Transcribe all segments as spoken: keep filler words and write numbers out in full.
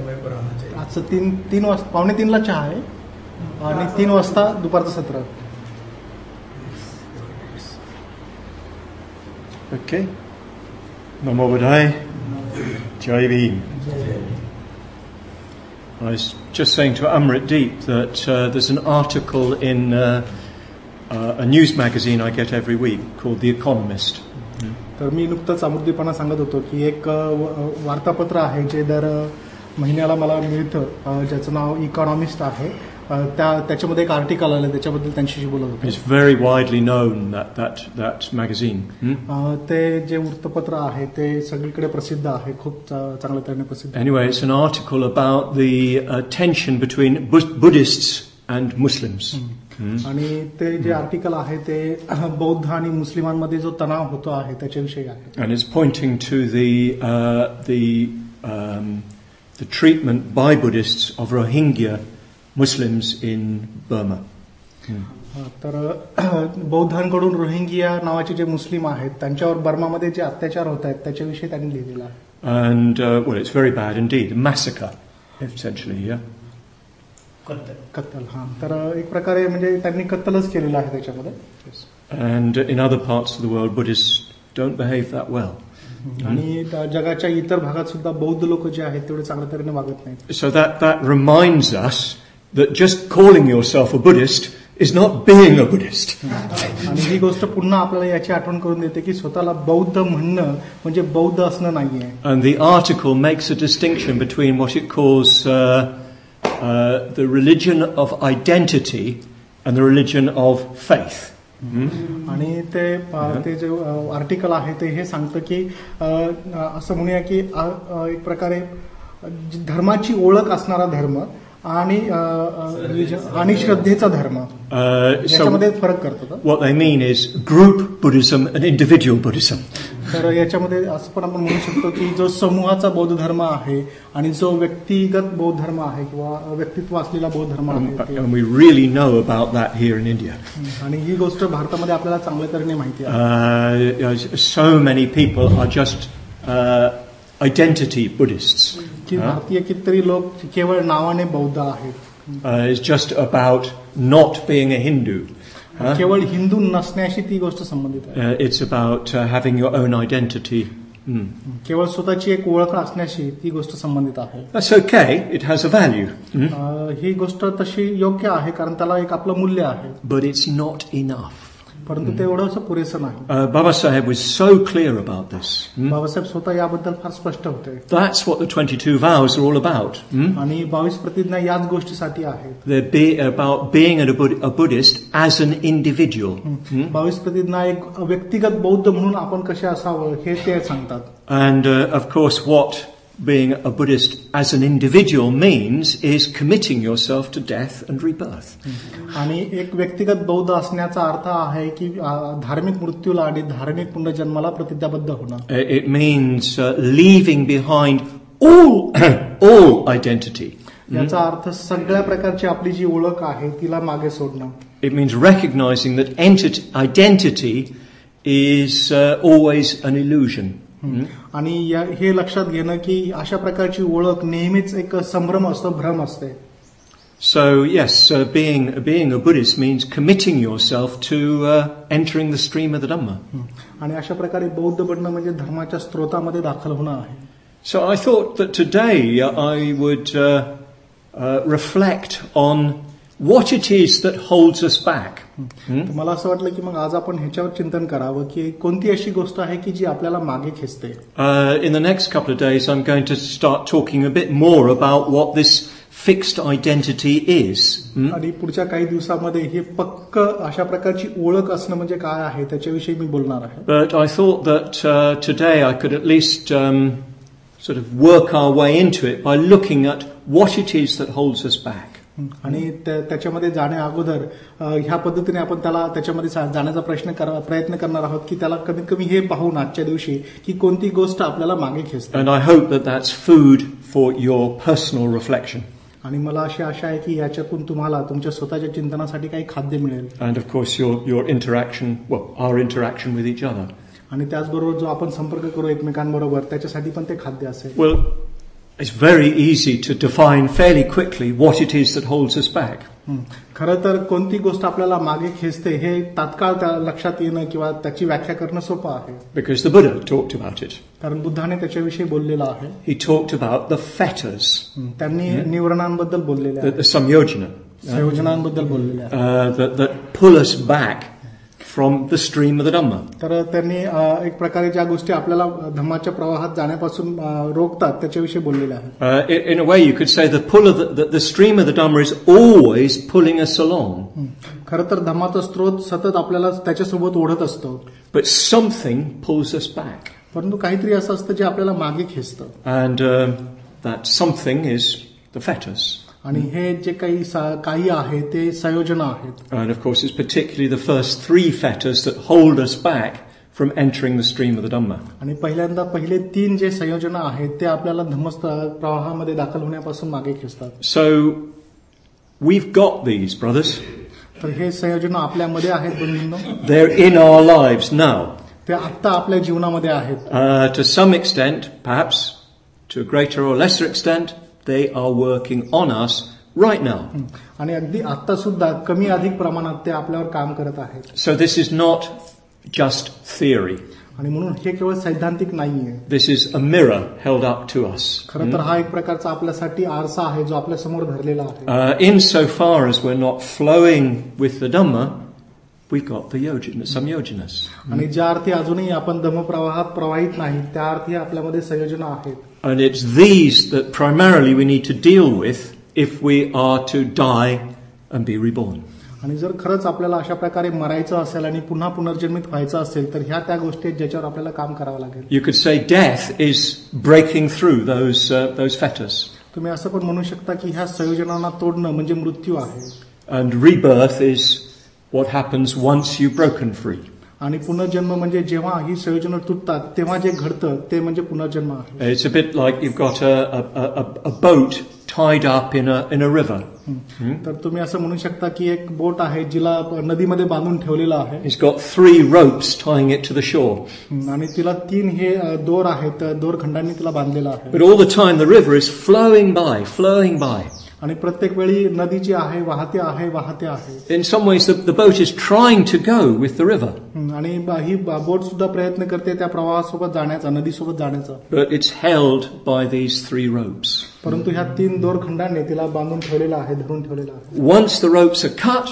समय पर आना चाहिए. आजचं तीन तीन वाजता पावणे तीनला चहा आहे आणि तीन वाजता दुपारचं सत्र. Okay. Namo Buddhaya. Jai Bhim. I was just saying to Amrit Deep that uh, there's an article in uh, uh, a news magazine I get every week called The Economist. तर मी नुकतंच अमृतदीपांना सांगत होतो की एक वार्तापत्र आहे जे दर महिन्याला मला मिळतं ज्याचं नाव इकॉनॉमिस्ट आहे. त्या त्याच्यामध्ये एक आर्टिकल आलं त्याच्याबद्दल त्यांच्याशी बोलत होतो. It's very widely known that that that magazine. Hmm? ते जे वृत्तपत्र आहे ते सगळीकडे प्रसिद्ध आहे, खूप चांगल्या तऱ्हेने प्रसिद्ध. Anyway, it's an article about the uh, tension between Buddhists and Muslims. Hmm. आणि ते जे आर्टिकल आहे ते बौद्ध आणि मुस्लिमांमध्ये जो तणाव होतो आहे त्याच्याविषयी आहे. And it's pointing to the uh, the um, the treatment by Buddhists of Rohingya Muslims in Burma. Hmm. तर बौद्धांकडून रोहिंग्या नावाचे जे मुस्लिम आहेत त्यांच्यावर बर्मामध्ये जे अत्याचार होत आहेत त्याच्याविषयी त्यांनी लिहिलेलं आहे. And uh, well, it's very bad indeed. Massacre, essentially, yeah. कत्तल. हा, तर एक प्रकारे म्हणजे त्यांनी कत्तलच केलेलं आहे त्याच्यामध्ये. And in other parts of the world, Buddhists don't behave that well. आणि जगाच्या इतर भागात सुद्धा बौद्ध लोक जे आहेत तेवढे चांगल्या तऱ्हेने वागत नाहीत. So that that reminds us that just calling yourself a Buddhist is not being a Buddhist. आणि ही गोष्ट पुन्हा आपल्याला याची आठवण करून देते की स्वतःला बौद्ध म्हणणं म्हणजे बौद्ध असणं नाहीये. And the article makes a distinction between what it calls uh, uh, the religion of identity and the religion of faith. आणि ते ते जे आर्टिकल आहे ते हे सांगतं की असं म्हणूया की एक प्रकारे धर्माची ओळख असणारा धर्म आणि आणि श्रद्धेचा धर्म याच्यामध्ये फरक करतो. What they mean is group Buddhism and individual Buddhism. तर याच्यामध्ये असं पण आपण म्हणू शकतो की जो समूहाचा बौद्ध धर्म आहे आणि जो व्यक्तिगत बौद्ध धर्म आहे किंवा व्यक्तित्व असलेला बौद्ध धर्म आहे. And we really know about that here in India. आणि ही गोष्ट भारतामध्ये आपल्याला चांगल्या तऱ्हेने माहिती आहे. So many people are just uh, identity Buddhists. की भारतीय कितीतरी लोक केवळ नावाने बौद्ध आहेत. It's just about not being a Hindu. केवळ हिंदू नसण्याशी ती गोष्ट संबंधित आहे. It's about uh, having your own identity. Mm. केवळ स्वतःची एक ओळख असण्याशी ती गोष्ट संबंधित आहे. That's okay. It has a value. Mm. ही गोष्ट तशी योग्य आहे कारण त्याला एक आपलं मूल्य आहे. But it's not enough. परंतु ते एवढं पुरेसं नाही. Baba Sahib was so clear about this. Babasaheb स्वतः याबद्दल फार स्पष्ट होते. That's what the twenty-two vows are all about. आणि बावीस प्रतिज्ञा याच गोष्टीसाठी आहेत. They're be about being a, Bud- a Buddhist as an individual. बावीस प्रतिज्ञा एक व्यक्तिगत बौद्ध म्हणून आपण कसे असावं हे ते सांगतात. And uh, of course what being a Buddhist as an individual means is committing yourself to death and rebirth. आणि एक व्यक्तिगत बौद्ध असण्याचा अर्थ आहे की धार्मिक मृत्यूला आणि धार्मिक पुनर्जन्माला प्रतिज्ञाबद्ध होणं. It means uh, leaving behind all all identity. याचा अर्थ सगळ्या प्रकारची आपली जी ओळख आहे तिला मागे सोडणं. It means recognizing that entity, identity is uh, always an illusion. आणि हे लक्षात घेणं की अशा प्रकारची ओळख नेहमीच एक संभ्रम असतो, भ्रम असते. So yes, uh, being being a Buddhist means committing yourself to uh, entering the stream of the Dhamma. आणि अशा प्रकारे बौद्ध बनणं म्हणजे धर्माच्या स्रोतामध्ये दाखल होणं आहे. So I thought that today I would uh, uh, reflect on what it is that holds us back. मला असं वाटलं की मग आज आपण ह्याच्यावर चिंतन करावं की कोणती अशी गोष्ट आहे की जी आपल्याला मागे खेचते. In the next couple of days I'm going to start talking a bit more about what this fixed identity is. आणि पुढच्या काही दिवसामध्ये हे पक्क अशा प्रकारची ओळख असणं म्हणजे काय आहे त्याच्याविषयी मी बोलणार आहे. But I thought that uh, today I could at least um, sort of work our way into it by looking at what it is that holds us back. आणि त्याच्यामध्ये जाण्या अगोदर ह्या पद्धतीने आपण त्याला त्याच्यामध्ये जाण्याचा प्रश्न प्रयत्न करणार आहोत की त्याला कमीत कमी हे पाहून आजच्या दिवशी की कोणती गोष्ट आपल्याला मागे खेचते. And I hope that that's food for your personal reflection. आणि मला अशी आशा आहे की याच्यातून तुम्हाला तुमच्या स्वतःच्या चिंतनासाठी काही खाद्य मिळेल. And of course your your interaction, well, our interaction with each other. आणि त्याचबरोबर जो आपण संपर्क करू एकमेकांबरोबर त्याच्यासाठी पण ते खाद्य असेल. Well, it's very easy to define fairly quickly what it is that holds us back. खरं तर कोणती गोष्ट आपल्याला मागे खेचते हे तात्काळ त्या लक्षात येणं किंवा त्याची व्याख्या करणं सोपं आहे. Because the Buddha talked about it. कारण बुद्धाने त्याच्याविषयी बोललेलं आहे. He talked about the fetters. त्यांनी निवरणांबद्दल बोललेले The, आहे. the samyojana. संयोजनांबद्दल बोललेले आहे. Uh, that, that pull us back from the stream of the Dhamma. तर त्यांनी एक प्रकारे ज्या गोष्टी आपल्याला धम्माच्या प्रवाहात जाण्यापासून रोखतात त्याच्याविषयी बोललेले आहे. Uh, in, in a way, you could say the pull of the, the, the stream of the Dhamma is always pulling us along. खरं तर धम्माचा स्रोत सतत आपल्याला त्याच्यासोबत ओढत असतो. But something pulls us back. परंतु काहीतरी असं असतं जे आपल्याला मागे खेचतं. And uh, that something is the fetters. आणि हे जे काही काही आहे ते संयोजन आहेत. And of course, it's particularly the first three fetters that hold us back from entering the stream of the Dhamma. आणि पहिल्यांदा पहिले तीन जे संयोजन आहेत ते आपल्याला धम्म प्रवाहामध्ये दाखल होण्यापासून मागे खेचतात. So we've got these, brothers. तर हे संयोजन आपल्यामध्ये आहेत बंधूंनो. They're in our lives now. ते आता आपल्या जीवनामध्ये आहेत. Uh, to some extent, perhaps, to a greater or lesser extent, they are working on us right now. आणि अगदी आता सुद्धा कमी अधिक प्रमाणात ते आपल्यावर काम करत आहेत. So this is not just theory. आणि म्हणून हे केवळ सैद्धांतिक नाहीये. This is a mirror held up to us. खरं तर हा एक प्रकारचा आपल्यासाठी आरसा आहे जो आपल्या समोर धरलेला आहे. Uh, in so far as we're not flowing with the Dhamma, we've got the yojana, some yojanas. आणि ज्या अर्थी अजूनही आपण धम्मप्रवाहात प्रवाहित नाही त्या अर्थी आपल्यामध्ये संयोजन आहेत. And it's these that primarily we need to deal with if we are to die and be reborn. आणि जर खरंच आपल्याला अशा प्रकारे मरायचं असेल आणि पुन्हा पुनर्जन्मित व्हायचं असेल तर ह्या त्या गोष्टी आहेत ज्याच्यावर आपल्याला काम करावं लागेल. You could say death is breaking through those uh, those fetters. तुम्ही असं पण म्हणू शकता की ह्या संयोजनांना तोडणं म्हणजे मृत्यू आहे. And rebirth is what happens once you've broken free. आणि पुनर्जन्म म्हणजे जेव्हा ही संयोजनं तुटतात तेव्हा जे घडतं ते म्हणजे पुनर्जन्म आहे. It's a bit like you've got a a a, a boat tied up in a in a river. तर तुम्ही असं म्हणू शकता की एक बोट आहे जिला नदीमध्ये बांधून ठेवलेला आहे. It's got three ropes tying it to the shore. आणि तिला तीन हे दोर आहेत दोरखंडांनी तिला बांधलेला आहे. But all the time the river is flowing by, flowing by. आणि प्रत्येक वेळी नदी जी आहे वाहते आहे वाहते आहे. In some ways the, the boat is trying to go with the river. आणि ही बोट सुद्धा प्रयत्न करते त्या प्रवाहासोबत जाण्याचा नदीसोबत जाण्याचा. But it's held by these three ropes. परंतु ह्या तीन दोरखंडांनी तिला बांधून ठेवलेला आहे धरून ठेवलेला आहे. Once the ropes are cut,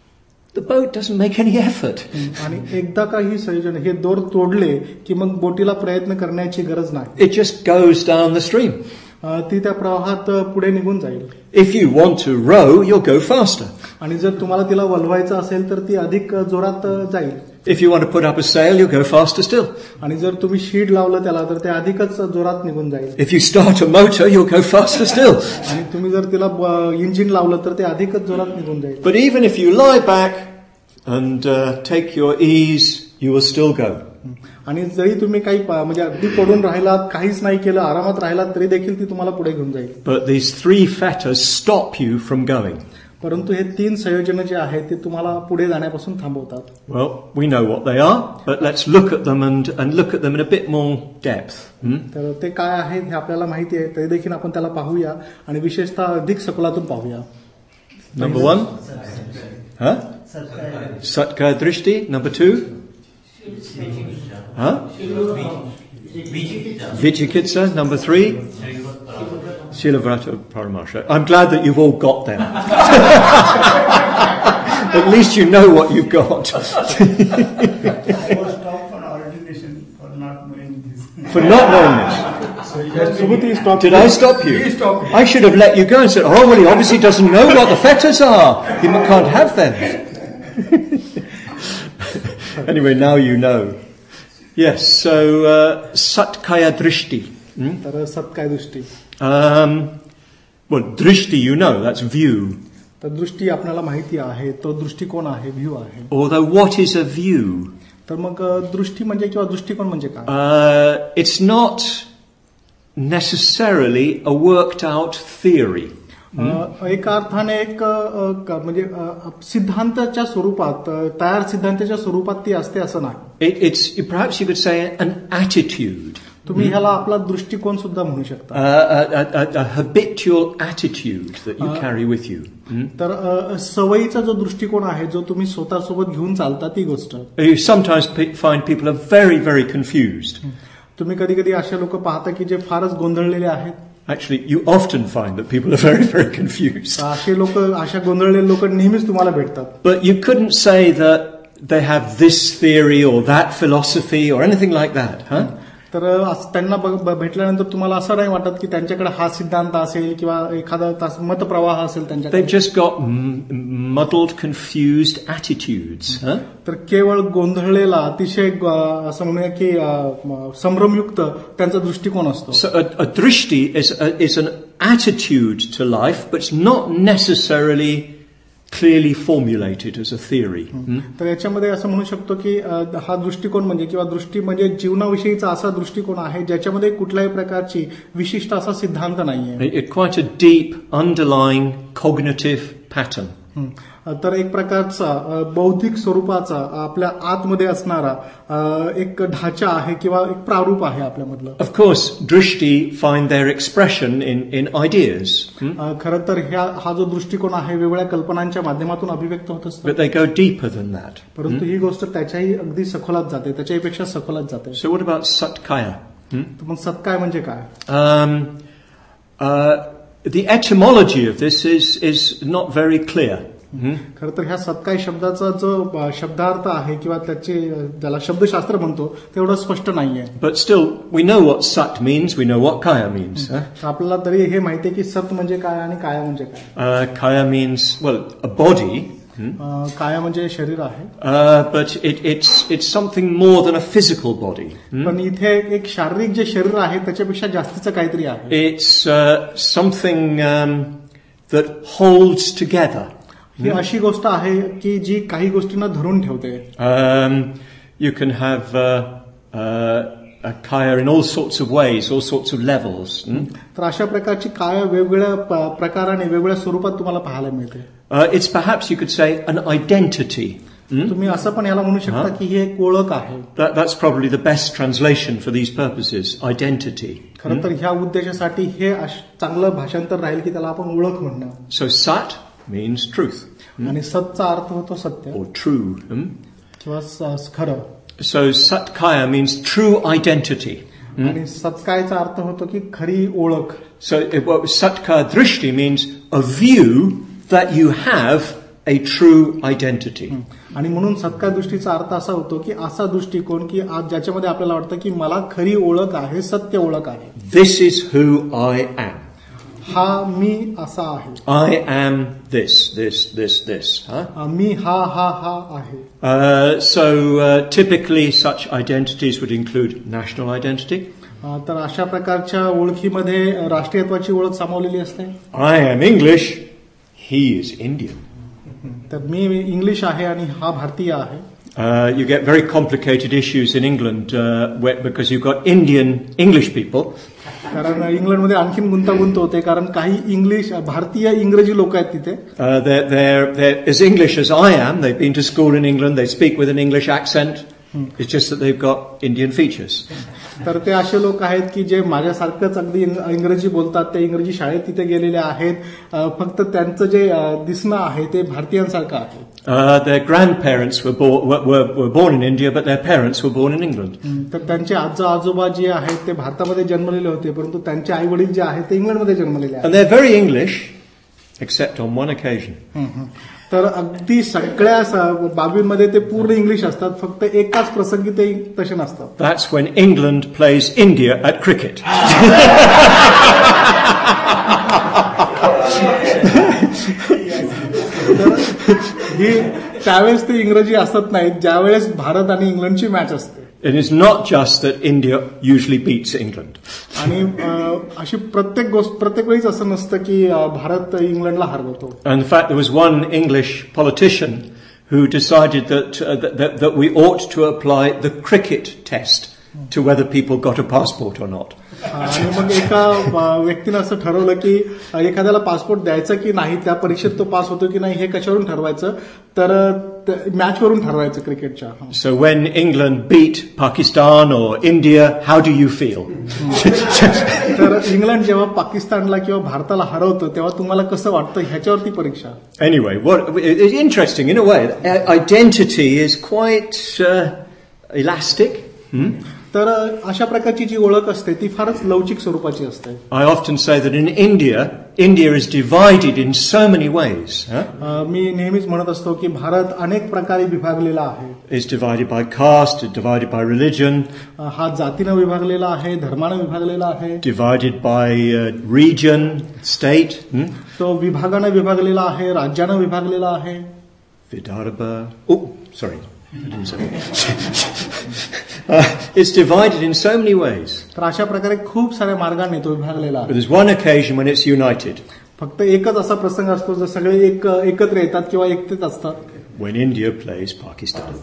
the boat doesn't make any effort. आणि एकदा का ही संयोजन हे दोर तोडले की मग बोटीला प्रयत्न करण्याची गरज नाही. It just goes down the stream. ती त्या प्रवाहात पुढे निघून जाईल. If you want to row, you'll go faster. आणि जर तुम्हाला तिला वलवायचं असेल तर ती अधिक जोरात जाईल. If you want to put up a sail, you'll go faster still. आणि जर तुम्ही शीड लावलं त्याला तर ते अधिकच जोरात निघून जाईल. If you start a motor, you'll go faster still. आणि तुम्ही जर तिला इंजिन लावलं तर ते अधिकच जोरात निघून जाईल. But even if you lie back and uh, take your ease, you will still go. आणि जरी तुम्ही काही म्हणजे अगदी पडून राहिलात काहीच नाही केलं आरामात राहिलात तरी देखील ती तुम्हाला पुढे घेऊन जाईल. But these three fetters stop you from going. परंतु हे तीन संयोजन जे आहेत ते तुम्हाला पुढे जाण्यापासून थांबवतात. Well, we know what they are, but let's look at them and and look at them in a bit more depth. Hmm? तर ते काय आहेत हे आपल्याला माहिती आहे तरी देखील आपण त्याला पाहूया आणि विशेषतः अधिक सखोलातून पाहूया. Number one, huh? Satkaya Drishti. Number two, huh? Vicikitsa. Number three, Shilavrata Paramarsha. I'm glad that you've all got them. At least you know what you've got. For not knowing this. Did I stop you? I should have let you go and said, oh, well, he obviously doesn't know what the fetters are. He can't have them. Anyway, now you know. Yes, so uh, Satkaya Drishti. Hmm? Satkaya Drishti. Um, well, Drishti, you know, that's view. तर दृष्टी आपल्याला माहिती आहे तो दृष्टिकोन आहे view आहे. Although what is a view? तर मग दृष्टी म्हणजे किंवा दृष्टिकोन म्हणजे काय? Uh, it's not necessarily a worked out theory. एका अर्थाने एक म्हणजे सिद्धांताच्या स्वरूपात तयार सिद्धांताच्या स्वरूपात ती असते असं नाही. It, it's perhaps you could say an attitude. तुम्ही ह्याला आपला दृष्टिकोन सुद्धा म्हणू शकता. Uh, a, a, a habitual attitude that you Uh, carry with you. Hmm? तर अ, सवयीचा जो दृष्टिकोन आहे जो तुम्ही स्वतःसोबत घेऊन चालता ती गोष्ट. You sometimes pe- find people are very, very confused. तुम्ही कधी कधी असे लोक पाहता की जे फारच गोंधळलेले आहेत. Actually, you often find that people are very, very confused. असे लोक अशा गोंधळलेले लोक नेहमीच तुम्हाला भेटतात. But you couldn't say that they have this theory or that philosophy or anything like that, huh? तर असं त्यांना बघ- ब- भेटल्यानंतर तुम्हाला असं नाही वाटत की त्यांच्याकडे हा सिद्धांत असेल किंवा एखादा तास- मतप्रवाह असेल त्यांच्याकडे. They've just got m- muddled, confused attitudes, huh? तर केवळ गोंधळलेला अतिशय ग- असं म्हणूया की अ, म- संभ्रमयुक्त त्यांचा दृष्टिकोन असतो. So a, a drishti is, a, is an attitude to life, but it's not necessarily clearly formulated as a theory. Hmm? तर याच्यामध्ये असं म्हणू शकतो की अ, हा दृष्टिकोन म्हणजे किंवा दृष्टी म्हणजे जीवनाविषयीचा असा दृष्टिकोन आहे ज्याच्यामध्ये कुठल्याही प्रकारची विशिष्ट असा सिद्धांत नाहीये. It- it- quite a deep, underlying cognitive pattern. हं. तर एक प्रकारचा अ, बौद्धिक स्वरूपाचा आपल्या आतमध्ये असणारा अ, एक ढाचा आहे किंवा एक प्रारूप आहे आपल्यामधलं. Of course, drishti find their expression in, in ideas, hmm? अ, खरं तर ह्या हा जो दृष्टिकोन आहे वेगवेगळ्या कल्पनांच्या माध्यमातून अभिव्यक्त होत असतो. but they go deeper than that. परंतु ही गोष्ट त्याच्याही अगदी सखोलात जाते, त्याच्याहीपेक्षा सखोलात जाते. So what about satkaya? Hmm? तर मग सत्काय म्हणजे काय? Um, uh, the etymology of this is, is not very clear. Hmm? खरं तर ह्या सत्काय शब्दाचा जो अ, शब्दार्थ आहे किंवा त्याचे अ, ज्याला शब्दशास्त्र म्हणतो तेवढं स्पष्ट नाहीये. But still, we know what sat means, we know what kaya means. Huh? तर आपल्याला तरी हे माहिती आहे की सत म्हणजे काय आणि काया म्हणजे काय. Uh, kaya means, well, a body, hmm? अ, काया म्हणजे शरीर आहे. uh, but it, it's, it's something more than a physical body. Hmm? पण इथे एक शारीरिक जे शरीर आहे त्याच्यापेक्षा जास्तीचं काहीतरी आहे. It's uh, something um, that holds together. ही अशी गोष्ट आहे की जी काही गोष्टींना धरून ठेवते. Um, you can have uh, uh, a kaya in all sorts of ways, all sorts of levels. Hmm? तर अशा प्रकारची काय वेगवेगळ्या प- प्रकाराने वेगवेगळ्या स्वरूपात तुम्हाला पाहायला मिळते. Uh, it's perhaps you could say an identity. Hmm? तुम्ही असं पण याला म्हणू शकता की ही एक ओळख आहे. That, that's probably the best translation for these purposes, identity. खरं तर ह्या उद्देशासाठी हे अश- चांगलं भाषांतर राहील की त्याला आपण ओळख म्हणणं. So sat means truth आणि सतचा अर्थ होतो सत्य or true. Hmm? किंवा स- खरं. So satkaya means true identity. आणि सत्कायचा अर्थ होतो की खरी ओळख. So it, well, satkaya drishti means a view that you have a true identity. आणि म्हणून सत्काय दृष्टीचा अर्थ असा होतो की असा दृष्टिकोन की आज ज्याच्यामध्ये आपल्याला वाटतं की मला खरी ओळख आहे, सत्य ओळख आहे. This is who I am. हा मी असा आहे. I am this, this, this, this. Huh? मी हा हा हा आहे. Uh, so uh, typically such identities would include national identity. अ, तर अशा प्रकारच्या ओळखीमध्ये राष्ट्रीयत्वाची ओळख सामावलेली असते. I am English, he is Indian. तर मी इंग्लिश आहे आणि हा भारतीय आहे. Uh, you get very complicated issues in England uh, where, because you've got Indian English people. कारण इंग्लंडमध्ये आणखीन गुंतागुंत होते कारण काही इंग्लिश भारतीय इंग्रजी लोक आहेत तिथे. Uh, they're, they're, they're as English as I am. They've been to school in England. They speak with an English accent. It's just that they've got Indian features. तर ते असे लोक आहेत की जे माझ्यासारखंच अगदी इंग- इंग्रजी बोलतात, ते इंग्रजी शाळेत तिथे गेलेले आहेत. अ, फक्त त्यांचं जे अ, दिसणं आहे ते भारतीयांसारखं आहे. Uh, their grandparents were, bo- were, were, were born in India, but their parents were born in England. तर त्यांचे आजो आजोबा जे आहेत ते भारतामध्ये जन्मलेले होते, परंतु त्यांचे आई वडील जे आहेत ते इंग्लंडमध्ये जन्मलेले आहेत. And they're very English, except on one occasion. हं, हं. तर अगदी सगळ्या स- बाबींमध्ये ते पूर्ण इंग्लिश असतात, फक्त एकाच प्रसंगी ते तसे नसतात. That's when England plays India at cricket. ही त्यावेळेस ते इंग्रजी असत नाहीत ज्यावेळेस भारत आणि इंग्लंडची मॅच असते. It is not just that India usually beats England. आणि अ, अशी प्रत्येक गोष्ट प्रत्येक वेळीच असं नसतं की अ, भारत इंग्लंडला हरवतो. And in fact, there was one English politician who decided that, uh, that, that, that we ought to apply the cricket test to whether people got a passport or not. आणि मग एका अ, व्यक्तीनं असं ठरवलं की अ, एखाद्याला पासपोर्ट द्यायचा की नाही, त्या परीक्षेत तो पास होतो की नाही हे कशावरून ठरवायचं, तर मॅचवरून ठरवायचं क्रिकेटच्या. So when England beat Pakistan or India, how do you feel? तर इंग्लंड जेव्हा पाकिस्तानला किंवा भारताला हरवतं तेव्हा तुम्हाला कसं वाटतं ह्याच्यावरती परीक्षा. Anyway, what it's interesting in a way. Identity is quite uh, elastic. Hmm? तर अशा प्रकारची जी ओळख असते ती फारच लवचिक स्वरूपाची असते. I often say that in India, India is divided in so many ways. Huh? अ, मी नेहमीच म्हणत असतो की भारत अनेक प्रकारे विभागलेला आहे. It's divided by caste, it's divided by religion, अ, हा जातीनं विभागलेला आहे, धर्मानं विभागलेला आहे, divided by uh, region, state. Hmm? तो विभागानं विभागलेला आहे, राज्यानं विभागलेला आहे. Vidarbha. Oh, sorry. I didn't say. uh, it's divided in so many ways. तर अशा प्रकारे खूप साऱ्या मार्गाने तो विभागलेला But आहे. there's one occasion when it's united. फक्त एकच असा प्रसंग असतो जर सगळे एक एकत्र येतात किंवा एकतेच असतात. When India plays Pakistan.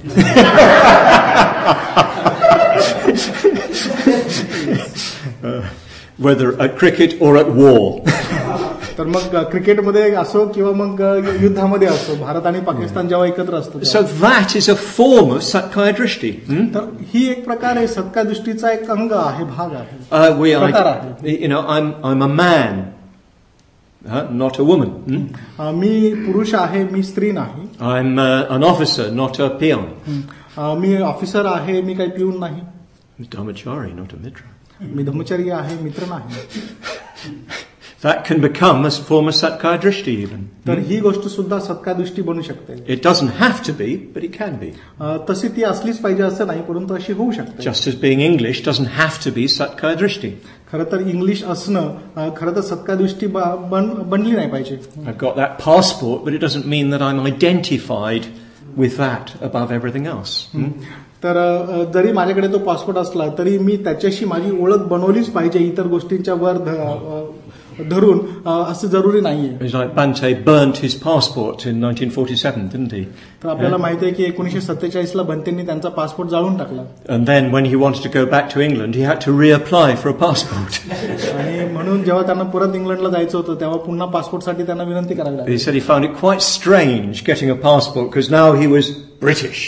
uh, whether at cricket or at war. तर मग क्रिकेटमध्ये असो किंवा मग युद्धामध्ये असो, भारत आणि पाकिस्तान जेव्हा एकत्र असतो So that is a form of Satkaya Drishti. Hmm? तर ही एक प्रकारे सत्का दृष्टीचा एक अंग आहे, भाग आहे, Uh, we प्रकार are, आहे. you know, I'm, I'm a man, uh, not a woman. Hmm? अ, मी पुरुष आहे, मी स्त्री नाही. I'm uh, an officer, not a peon. अ, मी ऑफिसर आहे, मी काही पिऊन नाही. Dhamachari, not a mitra. मी धर्मचर्य आहे, मित्र नाही. That can become a form of Satkaya Drishti even. तर ही गोष्ट सुद्धा सत्का दृष्टी बनू शकते. It doesn't have to be, but it can be. अ, तशी ती असलीच पाहिजे असं नाही, परंतु अशी होऊ शकते. Just as being English doesn't have to be Satkaya Drishti. खरं तर इंग्लिश असणं अ, खरं तर सत्का दृष्टी ब- बन- बनली नाही पाहिजे. I've got that passport, but it doesn't mean that I'm identified with that above everything else. Hmm? तर अ, जरी माझ्याकडे तो पासपोर्ट असला तरी मी त्याच्याशी माझी ओळख बनवलीच पाहिजे इतर गोष्टींच्या वर ध- अ, धरून अ, असं जरुरी नाहीये. It's like Bante burnt his passport in nineteen forty-seven, didn't he? तर आपल्याला माहिती आहे की एकोणीसशे सत्तेचाळीस ला बंतेंनी त्यांचा पासपोर्ट जाळून टाकला. And then when he wanted to go back to England, he had to reapply for a passport. आणि म्हणून जेव्हा त्यांना परत इंग्लंडला जायचं होतं तेव्हा पुन्हा पासपोर्टसाठी त्यांना विनंती करावी लागली. He said he found it quite strange getting a passport because now he was British.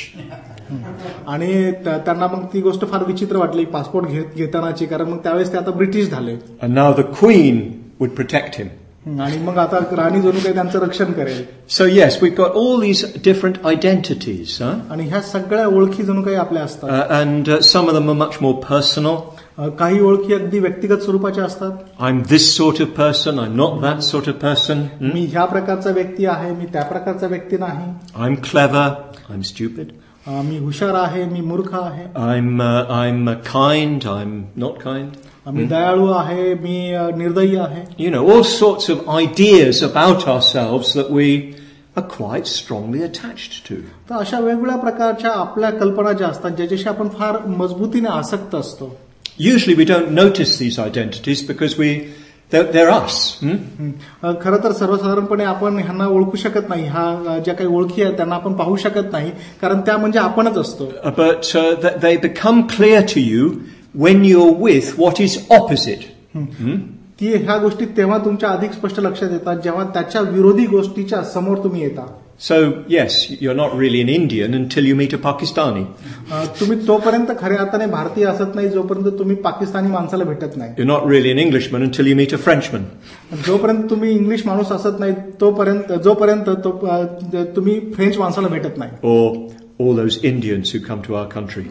आणि त्या- त्यांना मग ती गोष्ट फार विचित्र वाटली पासपोर्ट घेत घेतानाची, कारण मग त्यावेळेस ते आता ब्रिटिश झाले. And now the Queen would protect him. आणि मग आता राणी जणू काही त्यांचं रक्षण करेल. So yes, we've got all these different identities, huh? आणि ह्या सगळ्या ओळखी जणू काही आपल्या असतात. Uh, and uh, some of them are much more personal. अ, काही ओळखी अगदी व्यक्तिगत स्वरूपाच्या असतात. I'm this sort of person, I'm not that sort of person. Hmm? मी ह्या प्रकारचा व्यक्ती आहे, मी त्या प्रकारचा व्यक्ती नाही. I'm clever, I'm stupid. अ, मी हुशार आहे, मी मूर्ख आहे. I'm uh, I'm uh, kind, I'm not kind. मी दयाळू आहे, मी अ, निर्दयी आहे. You know, all sorts of ideas about ourselves that we are quite strongly attached to. तर अशा वेगवेगळ्या प्रकारच्या आपल्या कल्पना ज्या असतात ज्याच्याशी आपण फार मजबूतीने आसक्त असतो. Usually we don't notice these identities because we they're, they're us. Hmm? अ, खरं तर सर्वसाधारणपणे आपण ह्यांना ओळखू शकत नाही. ह्या अ, ज्या काही ओळखी आहेत त्यांना आपण पाहू शकत नाही, कारण त्या म्हणजे आपणच असतो. Uh, But uh, th- they become clear to you when you're with what is opposite. Hmm? की ह्या गोष्टी तेव्हा तुमच्या अधिक स्पष्ट लक्षात येतात जेव्हा त्याच्या विरोधी गोष्टीच्या समोर तुम्ही येता. So yes, you're not really an Indian until you meet a Pakistani. अ, तुम्ही तोपर्यंत खऱ्या अर्थाने भारतीय असत नाही जोपर्यंत तुम्ही पाकिस्तानी माणसाला भेटत नाही. You're not really an Englishman until you meet a Frenchman. जोपर्यंत तुम्ही इंग्लिश माणूस असत नाही तोपर्यंत जोपर्यंत तो अ, तुम्ही फ्रेंच माणसाला भेटत नाही. Or all those Indians who come to our country.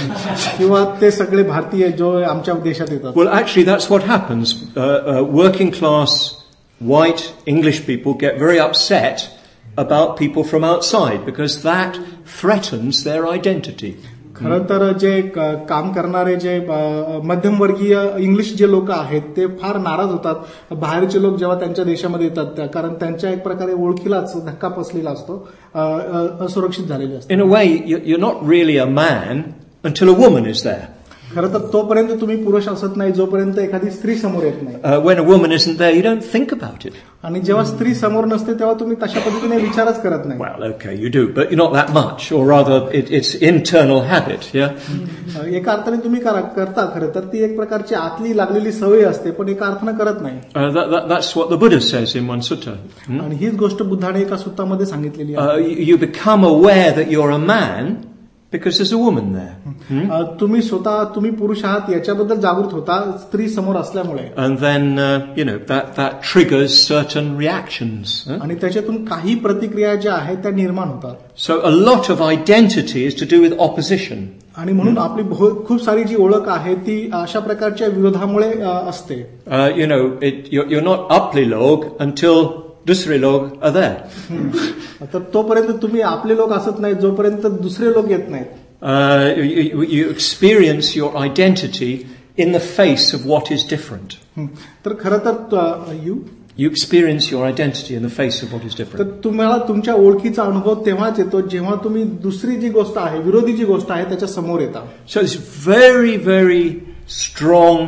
किंवा ते सगळे भारतीय जो आमच्या देशात येतात. Well, actually, that's what happens. Uh, uh, working class white English people get very upset about people from outside because that threatens their identity. खरं तर जे क- काम करणारे जे अ, मध्यमवर्गीय इंग्लिश जे लोक आहेत ते फार नाराज होतात बाहेरचे लोक जेव्हा त्यांच्या देशामध्ये येतात त्या- कारण त्यांच्या एक प्रकारे ओळखीलाच धक्का बसलेला असतो, अ, अ, असुरक्षित झालेले असतात. In a way, you- you're not really a man until a woman is there. खरं तर तोपर्यंत तुम्ही पुरुष असत नाही जोपर्यंत एखादी स्त्री समोर येत नाही. Uh, when a woman isn't there, you don't think about it. आणि जेव्हा स्त्री समोर नसते तेव्हा तुम्ही तशा पद्धतीने विचारच करत नाही. Well, okay, you do, but not that much, or rather, it, it's internal habit, yeah? एका अर्थाने तुम्ही करा करता खरं तर ती एक प्रकारची आतली लागलेली सवय असते पण एका अर्थाने करत नाही. Uh, that, that, that's what the Buddha says in one sutta. Hmm? आणि हीच गोष्ट बुद्धाने एका सुत्तामध्ये सांगितलेली आहे. Uh, you, you become aware that you're a man because there's a woman there. Hmm? अ, तुम्ही स्वतः तुम्ही पुरुष आहात याच्याबद्दल जागृत होता स्त्री समोर असल्यामुळे. And then, uh, you know, that, that triggers certain reactions. Huh? आणि त्याच्यातून काही प्रतिक्रिया ज्या आहेत त्या निर्माण होतात. So a lot of identity is to do with opposition. आणि म्हणून आपली बहु- खूप सारी जी ओळख आहे ती अशा प्रकारच्या विरोधामुळे अ, असते. Uh, you know, it, you're, you're not upli log until dusri log are there. तर तोपर्यंत तुम्ही आपले लोक असत नाही जोपर्यंत दुसरे लोक येत नाहीत. Uh, you, you experience your identity in the face of what is different. तर खरं तर you You experience your identity in the face of what is तर different. तुम्हाला तुमच्या ओळखीचा अनुभव तेव्हाच येतो जेव्हा तुम्ही दुसरी जी गोष्ट आहे विरोधी जी गोष्ट आहे त्याच्या समोर येता. So it's very, very strong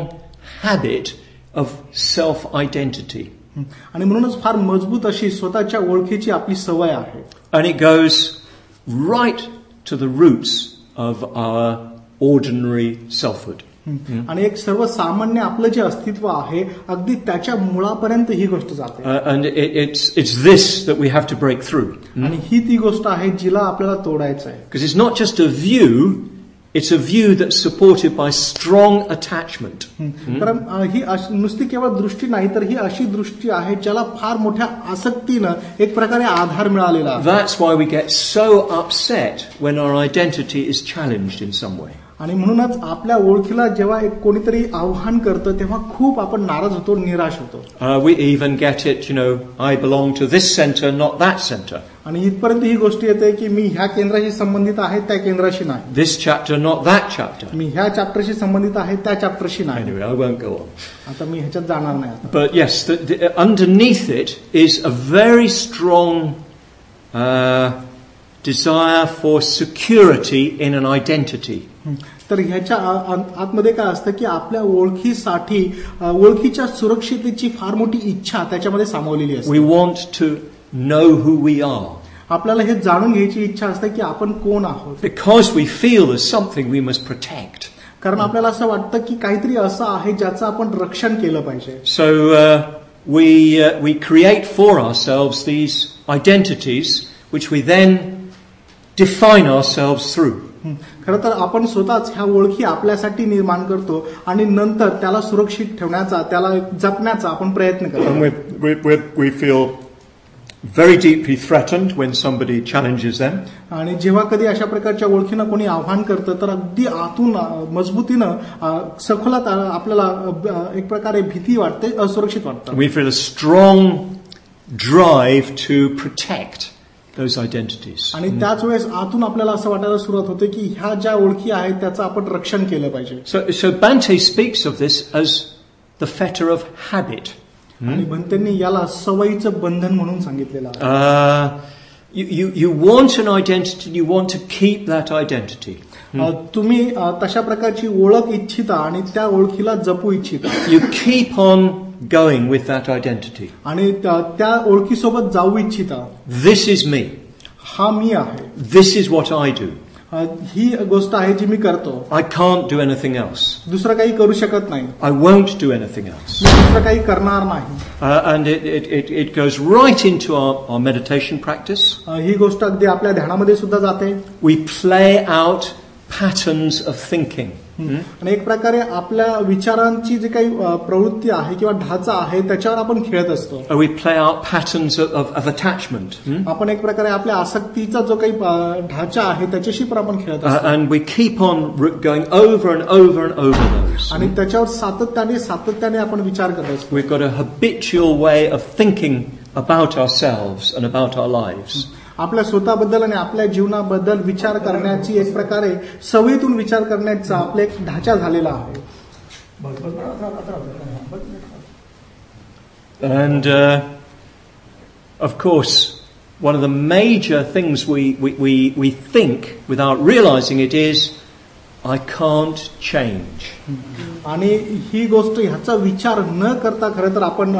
habit of self-identity. आणि म्हणूनच फार मजबूत अशी स्वतःच्या ओळखीची आपली सवय आहे. And it goes right to the roots of our ordinary selfhood. आणि एक सर्वसामान्य आपलं जे अस्तित्व आहे अगदी त्याच्या मुळापर्यंत ही गोष्ट जाते. Uh, and it, it's, it's this that we have to break through. आणि ही ती गोष्ट आहे जिला आपल्याला तोडायचं आहे. Because it's not just a view, it's a view that's supported by strong attachment. कारण अ, ही अश- नुसती केवळ दृष्टी नाही तर ही अशी दृष्टी आहे ज्याला फार मोठ्या आसक्तीनं एक प्रकारे आधार मिळालेला आहे. That's why we get so upset when our identity is challenged in some way. आणि म्हणूनच आपल्या ओळखीला जेव्हा एक कोणीतरी आव्हान करतं तेव्हा खूप आपण नाराज होतो निराश होतो. Uh, we even get it, you know, I belong to this center, not that center. आणि इथपर्यंत ही गोष्ट येते की मी ह्या केंद्राशी संबंधित आहे त्या केंद्राशी नाही. This chapter, not that chapter. मी ह्या चॅप्टरशी संबंधित आहे त्या चॅप्टरशी नाही. Anyway, I won't go on. आता मी ह्याच्यात जाणार नाही आता. But yes, the, the, underneath it is a very strong uh, desire for security in an identity. तर ह्याच्या आ- आ- आतमध्ये काय असतं की आपल्या ओळखीसाठी अ, ओळखीच्या सुरक्षितेची फार मोठी इच्छा त्याच्यामध्ये सामावलेली असते. We want to know who we are. आपल्याला हे जाणून घ्यायची इच्छा असते की आपण कोण आहोत. Because we feel there's something we must protect. कारण आपल्याला असं वाटतं की काहीतरी असं आहे ज्याचं आपण रक्षण केलं पाहिजे. So uh, we, uh, we create for ourselves these identities which we then define ourselves through. हं. खरं तर आपण स्वतःच ह्या ओळखी आपल्यासाठी निर्माण करतो आणि नंतर त्याला सुरक्षित ठेवण्याचा त्याला जपण्याचा आपण प्रयत्न करतो. And we, we, we, we feel very deeply threatened when somebody challenges them. आणि जेव्हा कधी अशा प्रकारच्या ओळखीनं कोणी आव्हान करतं तर अगदी आतून अ, मजबूतीनं अ, सखोलात अ, आपल्याला अ, एक प्रकारे भीती वाटते असुरक्षित वाटतं. We feel a strong drive to protect those identities. आणि त्याच वेळेस आतून आपल्याला असं वाटायला सुरुवात होते की ह्या ज्या ओळखी आहेत त्याचं आपण रक्षण केलं पाहिजे. So, so Bhante speaks of this as the fetter of habit. आणि भंतेंनी याला सवयीचं बंधन म्हणून सांगितलेलं आहे. Uh, you, you, you want an identity, you want to keep that identity. अ, तुम्ही अ, तशा प्रकारची ओळख इच्छिता आणि त्या ओळखीला जपू इच्छिता You keep on going with that identity. आणि त्या त्या ओळखीसोबत जाऊ इच्छिता. This is me. हा मी आहे. This is what I do. अ, ही गोष्ट आहे जी मी करतो. I can't do anything else. दुसरं काही करू शकत नाही. I won't do anything else. मी दुसरं काही करणार नाही. Uh, and it, it, it, it goes right into our, our meditation practice. अ, ही गोष्ट अगदी आपल्या ध्यानामध्ये सुद्धा जाते. We play out patterns of thinking. आणि एक प्रकारे आपल्या विचारांची जी काही अ, प्रवृत्ती आहे किंवा ढाचा आहे त्याच्यावर आपण खेळत असतो. Uh, we play out patterns of, of, of attachment. Hmm? आपण एक प्रकारे आपल्या आसक्तीचा जो काही अ, ढाचा आहे त्याच्याशी पण आपण खेळत Uh, असतो. and we keep on r- going over and over and over those. आणि त्याच्यावर सातत्याने सातत्याने आपण विचार करत असतो. We've got a habitual way of thinking about ourselves and about our lives. आपल्या स्वतःबद्दल आणि आपल्या जीवनाबद्दल विचार करण्याची एक प्रकारे सवयीतून विचार करण्याचा आपला एक ढाचा झालेला आहे. And uh, of course, one of the major things we, we, we, we think without realizing it is I can't change. आणि ही गोष्ट ह्याचा विचार न करता खरं तर आपण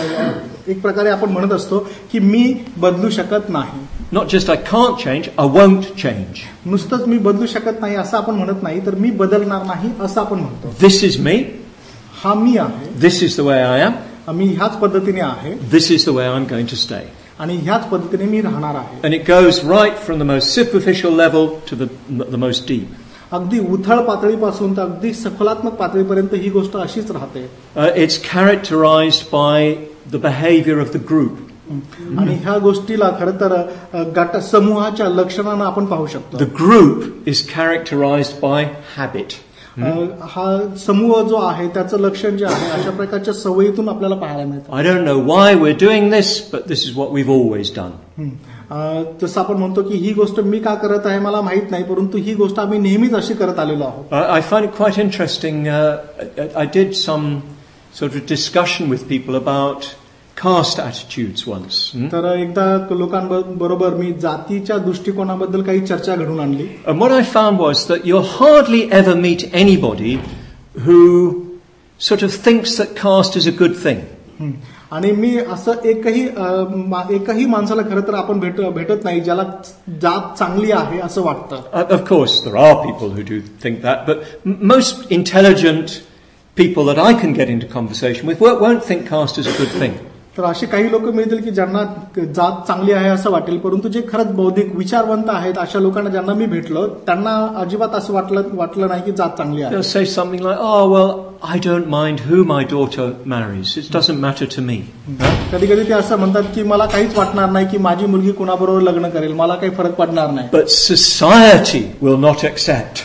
एक प्रकारे आपण म्हणत असतो की मी बदलू शकत नाही. Not just I can't change, I won't change. नुसतंच मी बदलू शकत नाही असं आपण म्हणत नाही, तर मी बदलणार नाही असं आपण म्हणतो. This is me. हा मी आहे. This is the way I am. मी ह्याच पद्धतीने आहे. This is the way I'm going to stay. आणि ह्याच पद्धतीने मी राहणार आहे. And it goes right from the most superficial level to the, the most deep. अगदी उथळ पातळीपासून तर अगदी सखोलात्मक पातळीपर्यंत ही गोष्ट अशीच राहते. Uh, it's characterized by the behavior of the group. आणि ह्या गोष्टीला खरं तर गट समूहाच्या लक्षणानं आपण पाहू शकतो. The group is characterized by habit. हा समूह जो आहे त्याचं लक्षण जे आहे अशा प्रकारच्या सवयीतून आपल्याला पाहायला मिळतं. I don't know why we're doing this, but this is what we've always done. तसं आपण म्हणतो की ही गोष्ट मी का करत आहे मला माहित नाही, परंतु ही गोष्ट आम्ही नेहमीच अशी करत आलेलो आहोत. I find it quite interesting. Uh, I did some sort of discussion with people about caste attitudes once. तर एकदा लोकांबरोबर मी जातीच्या दृष्टिकोनाबद्दल काही चर्चा घडून आणली. And what I found was that you'll hardly ever meet anybody who sort of thinks that caste is a good thing. आणि मी असं एकही एकही माणसाला खरं तर आपण भेट भेटत नाही ज्याला जात चांगली आहे असं वाटतं. Of course, there are people who do think that, but most intelligent people that I can get into conversation with won't think caste is a good thing. तर असे काही लोक मिळतील की ज्यांना जात चांगली आहे असं वाटेल, परंतु जे खरंच बौद्धिक विचारवंत आहेत अशा लोकांना ज्यांना मी भेटलो त्यांना अजिबात असं वाटलं वाटलं नाही की जात चांगली आहे. They'll say something like, "Oh well, I don't mind who my daughter marries. It doesn't matter to me." कधी कधी ते असं म्हणतात की मला काहीच वाटणार नाही की माझी मुलगी कोणाबरोबर लग्न करेल, मला काही फरक पडणार नाही. But society will not accept.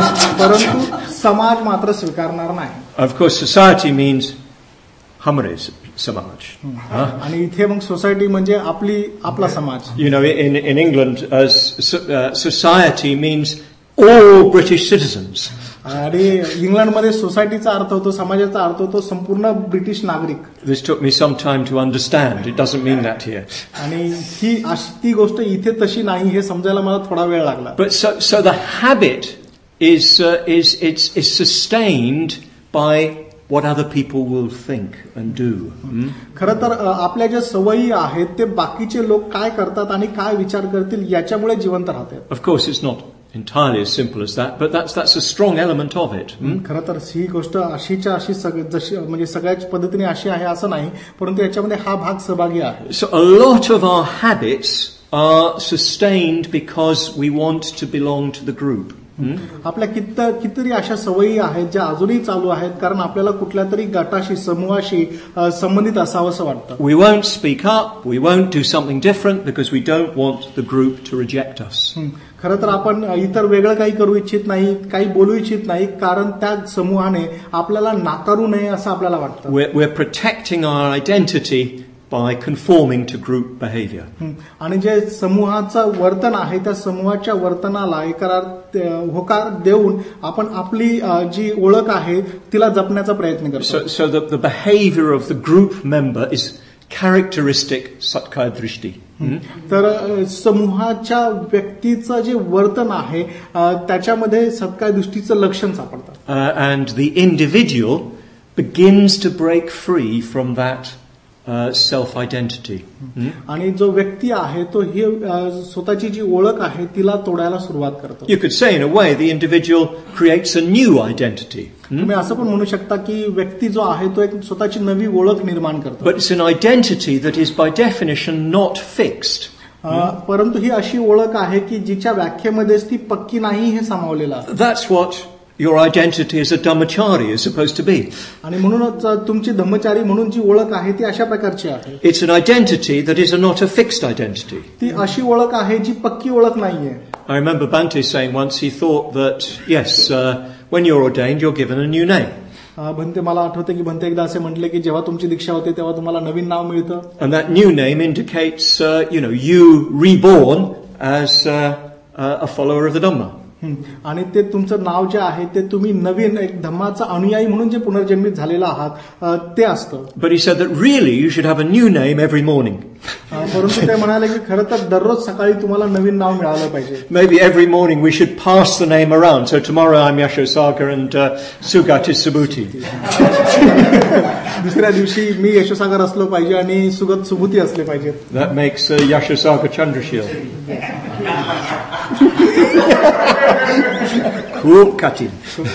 परंतु समाज मात्र स्वीकारणार नाही. Of course, society means Hamare Samaj. आणि इथे मग सोसायटी म्हणजे आपली आपला समाज. You know, in in England, as uh, society means all British citizens. आणि इंग्लंडमध्ये सोसायटीचा अर्थ होतो, समाजाचा अर्थ होतो संपूर्ण ब्रिटिश नागरिक. This took me some time to understand. It doesn't mean that here. आणि ही अशी ती गोष्ट इथे तशी नाही हे समजायला मला थोडा वेळ लागला. But so so the habit is uh, is it's is sustained by what other people will think and do. Hmm? खरं तर आपल्या ज्या सवयी आहेत ते बाकीचे लोक काय करतात आणि काय विचार करतील याच्यामुळे जिवंत राहतात. Of course, it's not entirely as simple as that, but that's that's a strong element of it. Hmm? खरं तर ही गोष्ट अशीच्या अशी जशी म्हणजे सगळ्याच पद्धतीने अशी आहे असं नाही, परंतु याच्यामध्ये हा भाग सहभागी आहे. So a lot of our habits are sustained because we want to belong to the group. आपल्या कित कितीतरी अशा सवयी आहेत ज्या अजूनही चालू आहेत कारण आपल्याला कुठल्या तरी गटाशी समूहाशी संबंधित असावं असं वाटतं. We won't speak up, we won't do something different because we don't want the group to reject us. खरं तर आपण इतर वेगळं काही करू इच्छित नाही, काही बोलू इच्छित नाही, कारण त्या समूहाने आपल्याला नाकारू नये असं आपल्याला वाटतं. We're, we're protecting our identity by conforming to group behavior. आणि जे समूहाचं वर्तन आहे त्या समूहाच्या वर्तनाला एकरार होकार देऊन आपण आपली जी ओळख आहे तिला जपण्याचा प्रयत्न करतो. So, so the, the behavior of the group member is characteristic Satkaya Drishti. तर समूहाच्या व्यक्तीचं जे वर्तन आहे त्याच्यामध्ये सत्काय दृष्टीचं लक्षण सापडतं. Uh, and the individual begins to break free from that Uh, self-identity. Hmm? आणि जो व्यक्ती आहे तो ही स्वतःची जी ओळख आहे तिला तोडायला सुरुवात करतो. You could say in a way the individual creates a new identity. Hmm? तुम्ही असं पण म्हणू शकता की व्यक्ती जो आहे तो एक स्वतःची नवी ओळख निर्माण करतो. But it's an identity that is by definition not fixed. Hmm? परंतु ही अशी ओळख आहे की जिच्या व्याख्येमध्येच ती पक्की नाही हे सामावलेलं आहे. That's what your identity as a dhammachari is supposed to be. आणि म्हणूनच तुमची धम्मचारी म्हणून जी ओळख आहे ती अशा प्रकारची आहे. It's an identity that is a not a fixed identity. ती अशी ओळख आहे जी पक्की ओळख नाहीये. I remember Bhante saying once he thought that yes, uh, when you're ordained you're given a new name. Bhante मला आठवते की भंते एकदा असे म्हटले की जेव्हा तुमची दीक्षा होते तेव्हा तुम्हाला नवीन नाव मिळतं. And that new name indicates uh, you know you reborn as uh, a follower of the Dhamma. आणि ते तुमचं नाव जे आहे ते तुम्ही नवीन एक धम्माचा अनुयायी म्हणून जे पुनर्जन्मित झालेला आहात ते असतं. But he said that really you should have a new name every morning. परंतु ते म्हणाले की खरं तर दररोज सकाळी तुम्हाला नवीन नाव मिळालं पाहिजे. Maybe every morning we should pass the name around. So tomorrow I'm Yashosaga and uh, Sugat is Subhuti. दुसऱ्या दिवशी मी यशोसागर असलो पाहिजे आणि सुगत सुभूती असले पाहिजेत. That makes uh, Yashosaga Chandrashil. Cool cutting.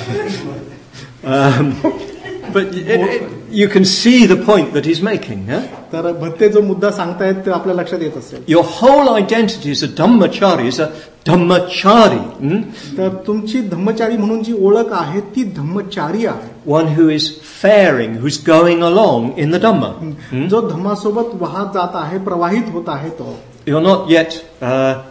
Um, but it, it, you can see the point that he's making. Huh? तर भत्ते जो मुद्दा सांगतायत ते आपल्या लक्षात येत असेल. Your whole identity as a Dhammachari is a Dhammachari. Hmm? तर तुमची धम्मचारी म्हणून जी ओळख आहे ती धम्मचारी आहे. One who is faring, who's going along in the Dhamma. Hmm? जो धम्मासोबत वाहत जात आहे, प्रवाहित होत आहे तो. You're not yet uh,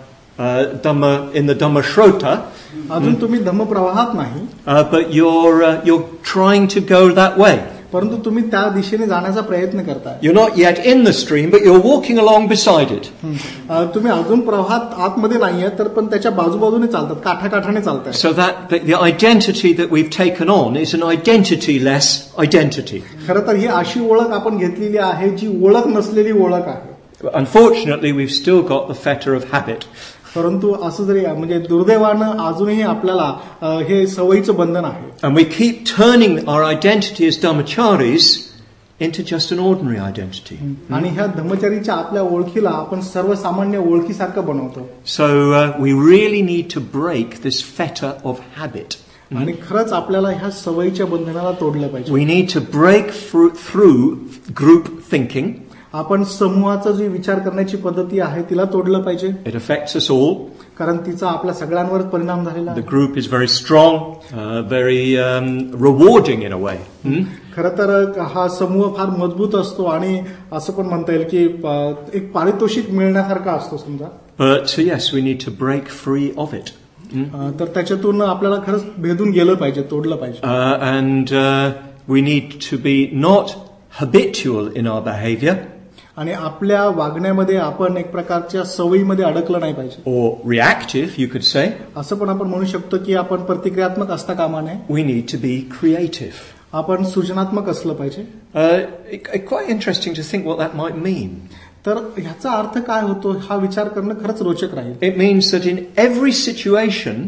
uh, Dhamma in the Dhamma Shrota. अजून तुम्ही धम्म प्रवाहात नाही. Uh, but you're uh, you're trying to go that way. परंतु तुम्ही त्या दिशेने जाण्याचा प्रयत्न करताय. You're not yet in the stream, but you're walking along beside it. तुम्ही अजून प्रवाहात आतमध्ये नाहीये, तर पण त्याच्या बाजूबाजूने चालतात, काठाकाठाने चालताय. So that the, the identity that we've taken on is an identity-less identity. खरं तर ही अशी ओळख आपण घेतलेली आहे जी ओळख नसलेली ओळख आहे. Unfortunately, we've still got the fetter of habit. परंतु असं जरी म्हणजे दुर्दैवानं अजूनही आपल्याला हे सवयीचं बंधन आहे. And we keep turning our identity as Dhammacharis into just an ordinary identity. आणि ह्या धम्मचारीच्या आपल्या ओळखीला आपण सर्वसामान्य ओळखीसारखं बनवतो. So uh, we really need to break this fetter of habit. आणि खरंच आपल्याला ह्या सवयीच्या बंधनाला तोडलं पाहिजे. We need to break through group thinking. आपण समूहाचा जी विचार करण्याची पद्धती आहे तिला तोडलं पाहिजे. It affects us all. कारण तिचा आपल्या सगळ्यांवर परिणाम झालेला आहे. The group is very strong, uh, very um, rewarding in a way. Hmm? खरं तर हा समूह फार मजबूत असतो आणि असं पण म्हणता येईल की एक पारितोषिक मिळण्यासारखा असतो समजा. But yes, we need to break free of it. Hmm? तर त्याच्यातून आपल्याला खरंच भेदून गेलं पाहिजे, तोडलं पाहिजे. Uh, and uh, we need to be not habitual in our behavior. आणि आपल्या वागण्यामध्ये आपण एक प्रकारच्या सवयीमध्ये अडकलं नाही पाहिजे. Or reactive, you could say. असं पण आपण म्हणू शकतो की आपण प्रतिक्रियात्मक असता कामा नये. We need to be creative. आपण सृजनात्मक असलं पाहिजे. Uh, it, quite interesting to think what that might mean. तर ह्याचा अर्थ काय होतो हा विचार करणं खरंच रोचक राहील. It means that in every situation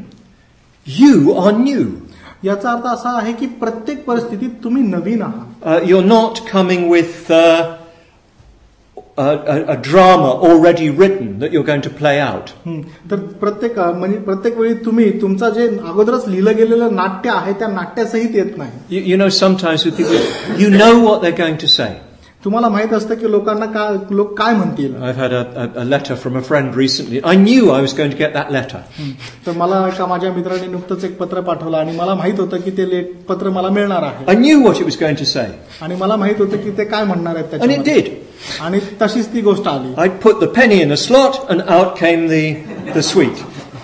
you are new. याचा अर्थ असा आहे की प्रत्येक परिस्थितीत तुम्ही नवीन आहात. Uh, you're not coming with uh, A, a, a drama already written that you're going to play out. तर प्रत्येक म्हणजे प्रत्येक वेळी तुम्ही तुमचा जे अगोदरच लिहिलं गेलेलं नाट्य आहे त्या नाट्यासहित येत नाही. You, you know, sometimes with people, you know what they're going to say. तुम्हाला माहित असतं की लोकांना काय लोक काय म्हणतील. I've had a, a, a letter from a friend recently. I knew I was going to get that letter. तर मला एका माझ्या मित्राने नुकतंच एक पत्र पाठवलं आणि मला माहित होतं की ते पत्र मला मिळणार आहे. I knew what it was going to say. आणि मला माहित होतं की ते काय म्हणणार आहेत त्याच्यामध्ये. And it did. आणि तशीच ती गोष्ट आली. I put the penny in a slot and out came the the sweet.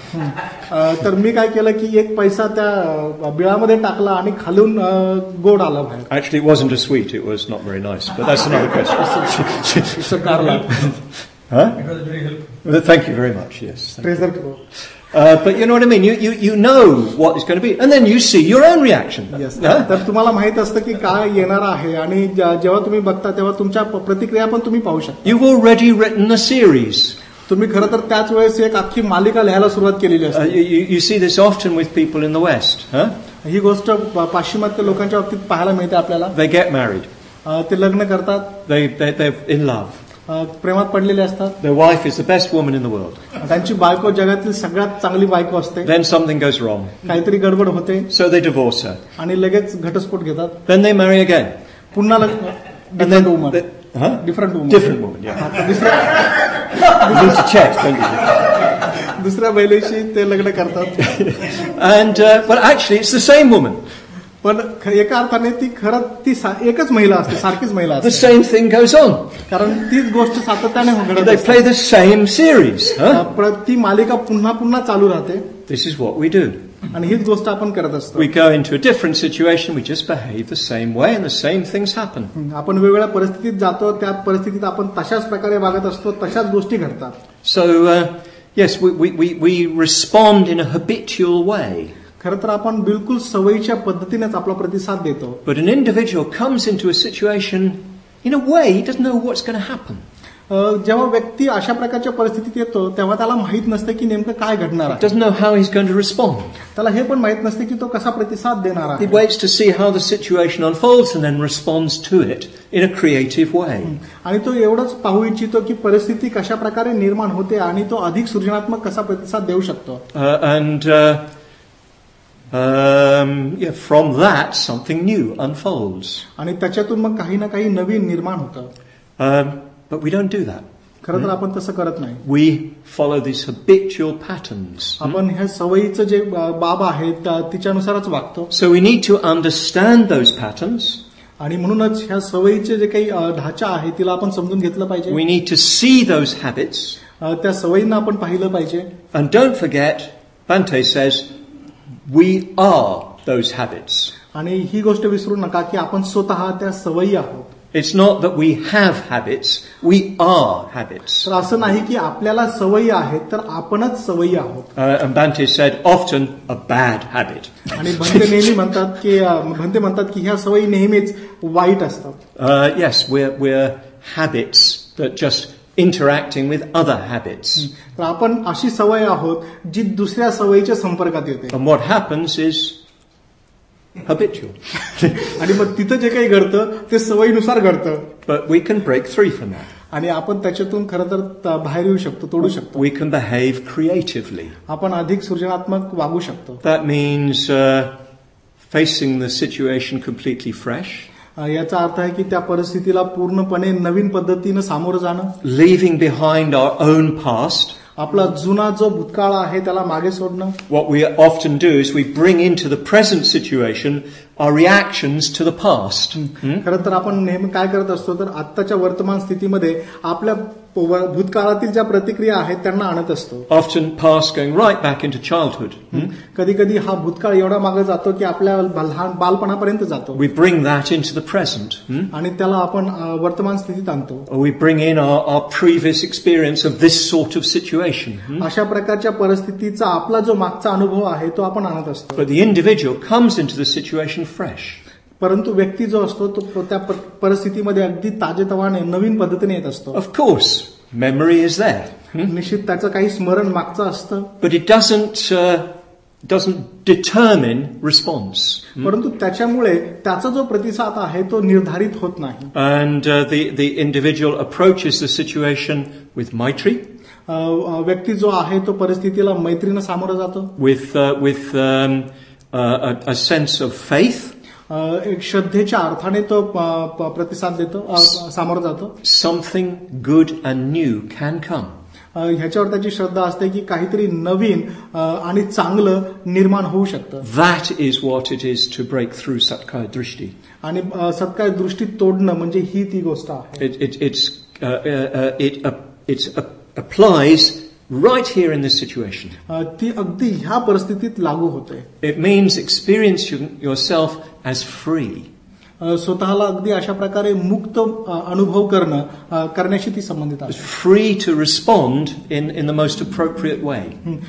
तर मी काय केलं की एक पैसा त्या बिळामध्ये टाकला आणि खालून गोड आला बाहेर. Actually, it wasn't a sweet. It was not very nice. But that's another question. It's a Carla. Huh? It was very helpful. Thank you very much. Yes. Treasure. Uh, but you know what I mean. You you you know what it's going to be, and then you see your own reaction. Yes. तर तुम्हाला माहित असतं की काय येणार आहे आणि जेव्हा तुम्ही बघता तेव्हा तुमच्या प्रतिक्रिया पण तुम्ही पाहू शकता. You've already written a series. तुम्ही खरं तर त्याच वेळेस एक अख्खी मालिका लिहायला सुरुवात केलेली असते. Uh, you, you see this often with people in the West. Huh? ही गोष्ट पाश्चिमात्य लोकांच्या बाबतीत पाहायला मिळते आपल्याला. They get married. ते लग्न करतात. They they they're in love. प्रेमात पडलेले असतात. Their wife is the best woman in the world. त्यांची बायको जगातील सगळ्यात चांगली बायको असते. Then something goes wrong. काहीतरी गडबड होते. So they divorce her. आणि लगेच घटस्फोट घेतात. Then they marry again. पुन्हा different woman. Different woman. Different woman. Yeah. दुसऱ्या you need to check, don't you? दुसऱ्या महिलेशी ते लग्न करतात. And uh, but actually it's the same woman. पण एका अर्थाने ती खरं ती एकच महिला असते, सारखीच महिला असते. The same thing goes on. कारण तीच गोष्ट सातत्याने घडत असते. They play the same series. Huh? ती मालिका पुन्हा पुन्हा चालू राहते. This is what we do. आणि हीच गोष्ट आपण करत असतो. We go into a different situation, we just behave the same way and the same things happen. आपण वेगवेगळ्या परिस्थितीत जातो, त्या परिस्थितीत आपण तशाच प्रकारे वागत असतो, तशाच गोष्टी घडतात. So uh, yes, we we we we respond in a habitual way. खरं तर आपण बिलकुल सवयीच्या पद्धतीनेच आपला प्रतिसाद देतो. But an individual comes into a situation in a way he doesn't know what's going to happen. जेव्हा व्यक्ती अशा प्रकारच्या परिस्थितीत येतो तेव्हा त्याला माहित नसतं की नेमकं काय घडणार आहे. Doesn't know how he's going to respond. त्याला हे पण माहित नसते की तो कसा प्रतिसाद देणार He आहे. waits to see how the situation unfolds and then responds to it in a creative way. आणि तो एवढंच पाहू इच्छितो की परिस्थिती कशा प्रकारे निर्माण होते आणि तो अधिक सृजनात्मक कसा प्रतिसाद देऊ शकतो. Uh, and uh, um, yeah, from that something new unfolds. आणि त्याच्यातून मग काही ना काही नवीन निर्माण होतं. Um, but we don't do that. खरं तर आपण तसं करत नाही. We follow these habitual patterns. आपण ह्या सवयीचं जे बाब आहे तिच्यानुसारच वागतो. So we need to understand those patterns. आणि म्हणूनच ह्या सवयीचे जे काही ढाचा आहे तिला आपण समजून घेतलं पाहिजे. We need to see those habits. त्या सवयींना आपण पाहिलं पाहिजे. And don't forget, Bhante says, we are those habits. आणि ही गोष्ट विसरू नका की आपण स्वतः त्या सवयी आहोत. It's not that we have habits, we are habits. तर असं नाही की आपल्याला सवयी आहेत तर आपणच सवयी आहोत. Uh, and Bhante said, often a bad habit. आणि भंते नेहमी म्हणतात की भंते म्हणतात की ह्या सवयी नेहमीच वाईट असतात. Uh, yes, we're, we're habits that just interacting with other habits. तर आपण अशी सवय आहोत जी दुसऱ्या सवयीच्या संपर्कात येते. And what happens is habitual. आणि मग तिथं जे काही घडतं ते सवयीनुसार घडतं. But we can break free from that. आणि आपण त्याच्यातून खरं तर बाहेर येऊ शकतो, तोडू शकतो. We can behave creatively. आपण अधिक सृजनात्मक वागू शकतो. That means uh, facing the situation completely fresh. याचा अर्थ आहे की त्या परिस्थितीला पूर्णपणे नवीन पद्धतीनं सामोरं जाणं. Leaving behind our own past. आपला जुना जो भूतकाळ आहे त्याला मागे सोडणं. What we often do is we bring into the present situation our reactions to the past. खरं तर आपण नेहमी काय करत असतो तर आत्ताच्या वर्तमान स्थितीमध्ये आपल्या भूतकाळातील ज्या प्रतिक्रिया आहेत त्यांना आणत असतो. Often past going right back into childhood. कधी कधी हा भूतकाळ एवढा मागे जातो की आपल्या लहान बालपणापर्यंत जातो. We bring that into the present. आणि त्याला आपण वर्तमान स्थितीत आणतो. Or we bring in our, our previous experience of this sort of situation. अशा प्रकारच्या परिस्थितीचा आपला जो मागचा अनुभव आहे तो आपण आणत असतो. But the individual comes into the situation fresh. परंतु व्यक्ती जो असतो तो त्या परिस्थितीमध्ये अगदी ताजेतवाने नवीन पद्धतीने येत असतो. Of course, memory is there. निश्चित त्याचं काही स्मरण मागचं असतं. But it doesn't uh, doesn't determine response. परंतु त्याच्यामुळे त्याचा जो प्रतिसाद आहे तो निर्धारित होत नाही. And uh, the the individual approaches the situation with maitri. व्यक्ती जो आहे तो परिस्थितीला मैत्रीनं सामोरं जातो. With uh, with um, uh, a, a sense of faith. एक श्रद्धेच्या अर्थाने तो प्रतिसाद देतो, सामोरं जातो. Something good and new can come. ह्याच्यावर त्याची श्रद्धा असते की काहीतरी नवीन आणि चांगलं निर्माण होऊ शकतं. That is what it is to break through Satkaya Drishti. आणि सत्काय दृष्टी तोडणं म्हणजे ही ती गोष्ट आहे. It it it's uh, uh, it uh, it's uh, applies right here in this situation. ती अगदी ह्या परिस्थितीत लागू होते. It means experiencing yourself as free. स्वतःला अगदी अशा प्रकारे मुक्त अनुभव करणं करण्याशी ती संबंधित आहे. Free to respond in in the most appropriate way.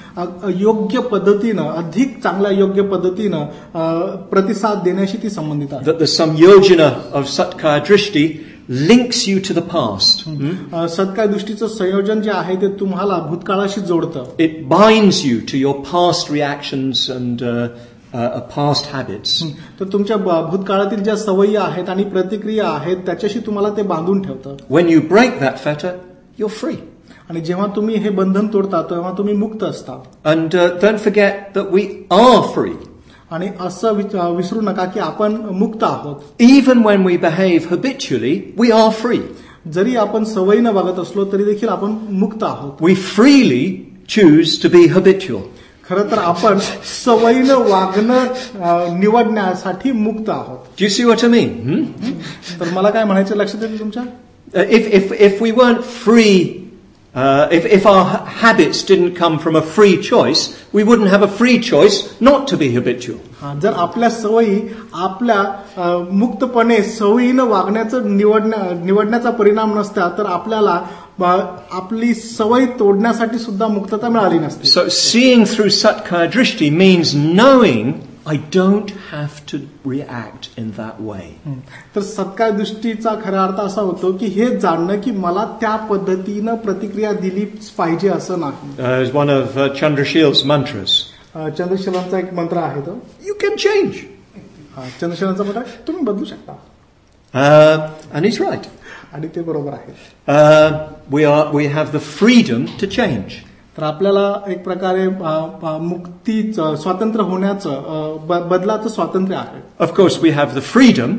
योग्य पद्धतीनं, अधिक चांगल्या योग्य पद्धतीनं प्रतिसाद देण्याशी ती संबंधित आहे. That the samyojana of Satkaya Drishti links you to the past. सत्काय दृष्टीचं संयोजन जे आहे ते तुम्हाला भूतकाळाशी जोडतं. It binds you to your past reactions and uh, uh, past habits. तर तुमच्या भूतकाळातील ज्या सवयी आहेत आणि प्रतिक्रिया आहेत त्याच्याशी तुम्हाला ते बांधून ठेवतं. When you break that fetter, you're free. आणि जेव्हा तुम्ही हे बंधन तोडता तेव्हा तुम्ही मुक्त असता. And uh, don't forget that we are free. आणि असं विसरू नका की आपण मुक्त आहोत. Even when we behave habitually, we are free. जरी आपण सवयीनं वागत असलो तरी देखील आपण मुक्त आहोत. We freely choose to be habitual. खरं तर आपण सवयीनं वागणं निवडण्यासाठी मुक्त आहोत. Do you see what I mean? Hmm? तर मला काय म्हणायचं लक्षात येईल तुमच्या? If if if we weren't free. Uh, if, if our habits didn't come from a free choice, we wouldn't have a free choice not to be habitual. जर आपल्या सवयी आपल्या मुक्तपणे सवयीनं वागण्याचं निवडण्या निवडण्याचा परिणाम नसता तर आपल्याला आपली सवय तोडण्यासाठी सुद्धा मुक्तता मिळाली नसते. So seeing through Satkaya Drishti means knowing I don't have to react in that way. तर सत्कार दृष्टीचा खरा अर्थ असा होतो की हे जाणणं की मला त्या पद्धतीनं प्रतिक्रिया दिलीच पाहिजे असं नाही. Uh, it's one of uh, Chandrashil's mantras. चंद्रशिलांचा एक मंत्र आहे तो, You can change. चंद्रशिलांचा मंत्र तुम्ही बदलू शकता. Uh, and he's right. आणि ते बरोबर आहे. Uh, we are, we have the freedom to change. तर आपल्याला एक प्रकारे मुक्तीचं, स्वातंत्र्य होण्याचं, बदलाचं स्वातंत्र्य आहे. Of course, we have the freedom